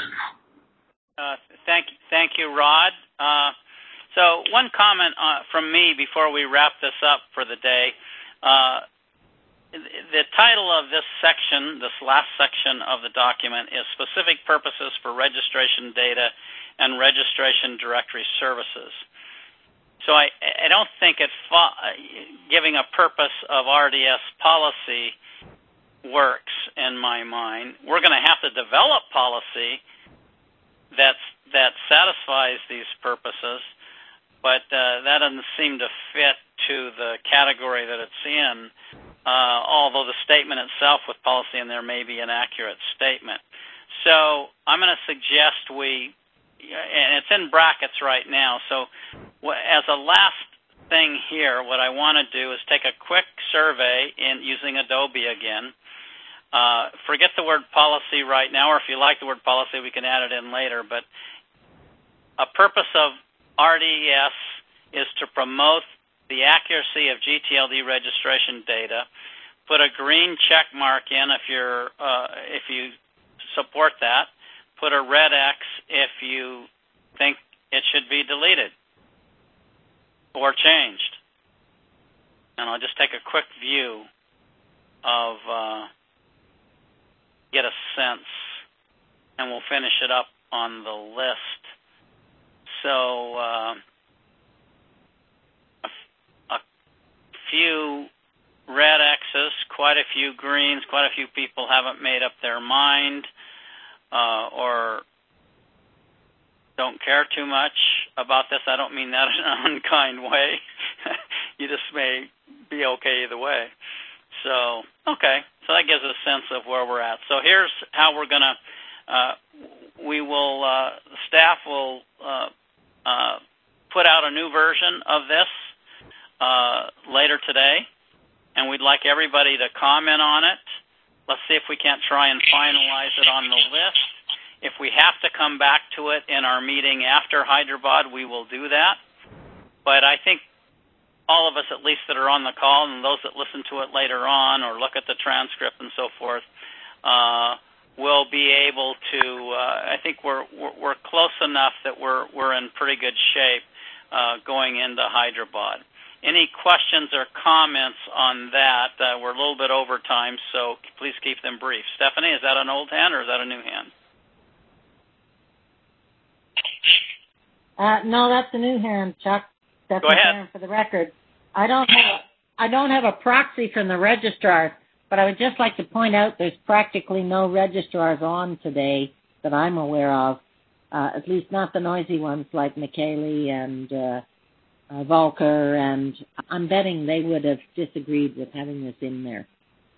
Uh, thank, thank you, Rod. Uh, so one comment uh, from me before we wrap this up for the day. Uh, the title of this section, this last section of the document, is Specific Purposes for Registration Data and Registration Directory Services. So I, I don't think it fo- giving a purpose of R D S policy works in my mind. We're going to have to develop policy that's, that satisfies these purposes, but uh, that doesn't seem to fit to the category that it's in, uh, although the statement itself with policy in there may be an accurate statement. So I'm going to suggest we, and it's in brackets right now, so as a last thing here, what I want to do is take a quick survey in using Adobe again. Uh, forget the word policy right now, or if you like the word policy, we can add it in later, but a purpose of R D S is to promote the accuracy of G T L D registration data. Put a green check mark in if you're uh, if you support that. Put a red X if you think it should be deleted or changed. And I'll just take a quick view of, uh, get a sense, and we'll finish it up on the list. So uh, a, a few red X's, quite a few greens, quite a few people haven't made up their mind uh, or don't care too much about this. I don't mean that in an unkind way. You just may be okay either way. So, okay. So that gives us a sense of where we're at. So here's how we're going to, uh, we will, uh, staff will uh, uh, put out a new version of this uh, later today, and we'd like everybody to comment on it. Let's see if we can't try and finalize it on the list. If we have to come back to it in our meeting after Hyderabad, we will do that. But I think all of us, at least that are on the call, and those that listen to it later on or look at the transcript and so forth, uh, will be able to. Uh, I think we're, we're we're close enough that we're we're in pretty good shape uh, going into Hyderabad. Any questions or comments on that? Uh, we're a little bit over time, so please keep them brief. Stephanie, is that an old hand or is that a new hand? Uh, no, that's a new hand, Chuck. That's Go ahead. For the record, I don't have a, I don't have a proxy from the registrar, But I would just like to point out there's practically no registrars on today that I'm aware of, uh, at least not the noisy ones like Michele and uh, uh, Volker, and I'm betting they would have disagreed with having this in there.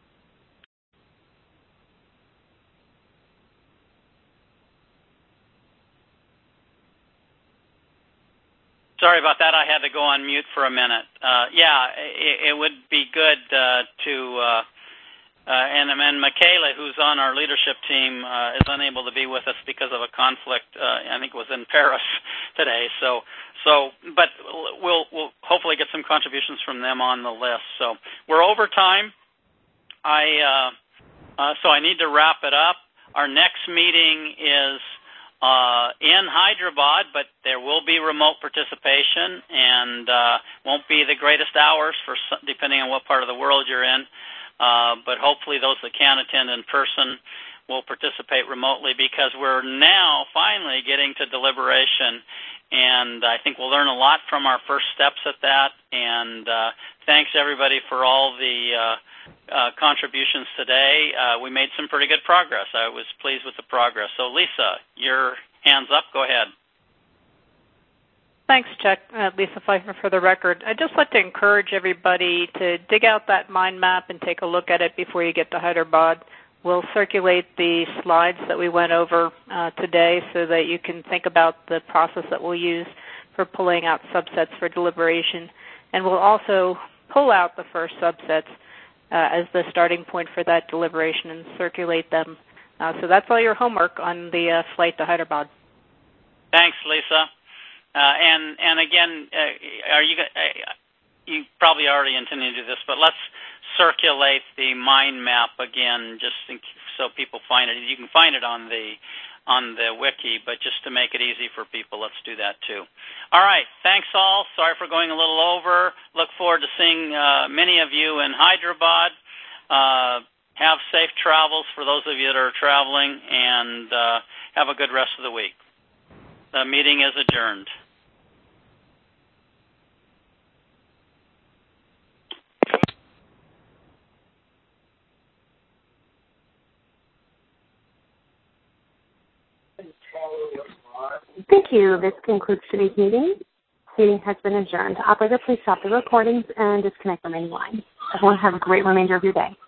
Sorry about that. I had to go on mute for a minute. Uh, yeah, it, it would be good uh, to, uh, uh, and, and Michele, who's on our leadership team, uh, is unable to be with us because of a conflict. Uh, I think it was in Paris today. So, so, but we'll, we'll hopefully get some contributions from them on the list. So we're over time. I, uh, uh, so I need to wrap it up. Our next meeting is Uh, in Hyderabad, but there will be remote participation, and uh, won't be the greatest hours for some, depending on what part of the world you're in. Uh, but hopefully, those that can attend in person will participate remotely, because we're now finally getting to deliberation, and I think we'll learn a lot from our first steps at that. And uh, thanks everybody for all the Uh, Uh, contributions today. Uh, we made some pretty good progress. I was pleased with the progress. So, Lisa, your hand's up. Go ahead. Thanks, Chuck. Uh, Lisa Pfeiffer for the record. I'd just like to encourage everybody to dig out that mind map and take a look at it before you get to Hyderabad. We'll circulate the slides that we went over uh, today so that you can think about the process that we'll use for pulling out subsets for deliberation. And we'll also pull out the first subsets Uh, as the starting point for that deliberation and circulate them. Uh, so that's all your homework on the uh, flight to Hyderabad. Thanks, Lisa. Uh, and and again, uh, are you uh, you probably already intended to do this, but let's circulate the mind map again, just in, so people find it. You can find it on the on the wiki, but just to make it easy for people, let's do that too. All right, thanks all. Sorry for going a little over. Look forward to seeing uh, many of you in Hyderabad. Uh, have safe travels for those of you that are traveling, and uh, have a good rest of the week. The meeting is adjourned. Thank you. This concludes today's meeting. Meeting has been adjourned. Operator, please stop the recordings and disconnect the main line. Everyone have a great remainder of your day.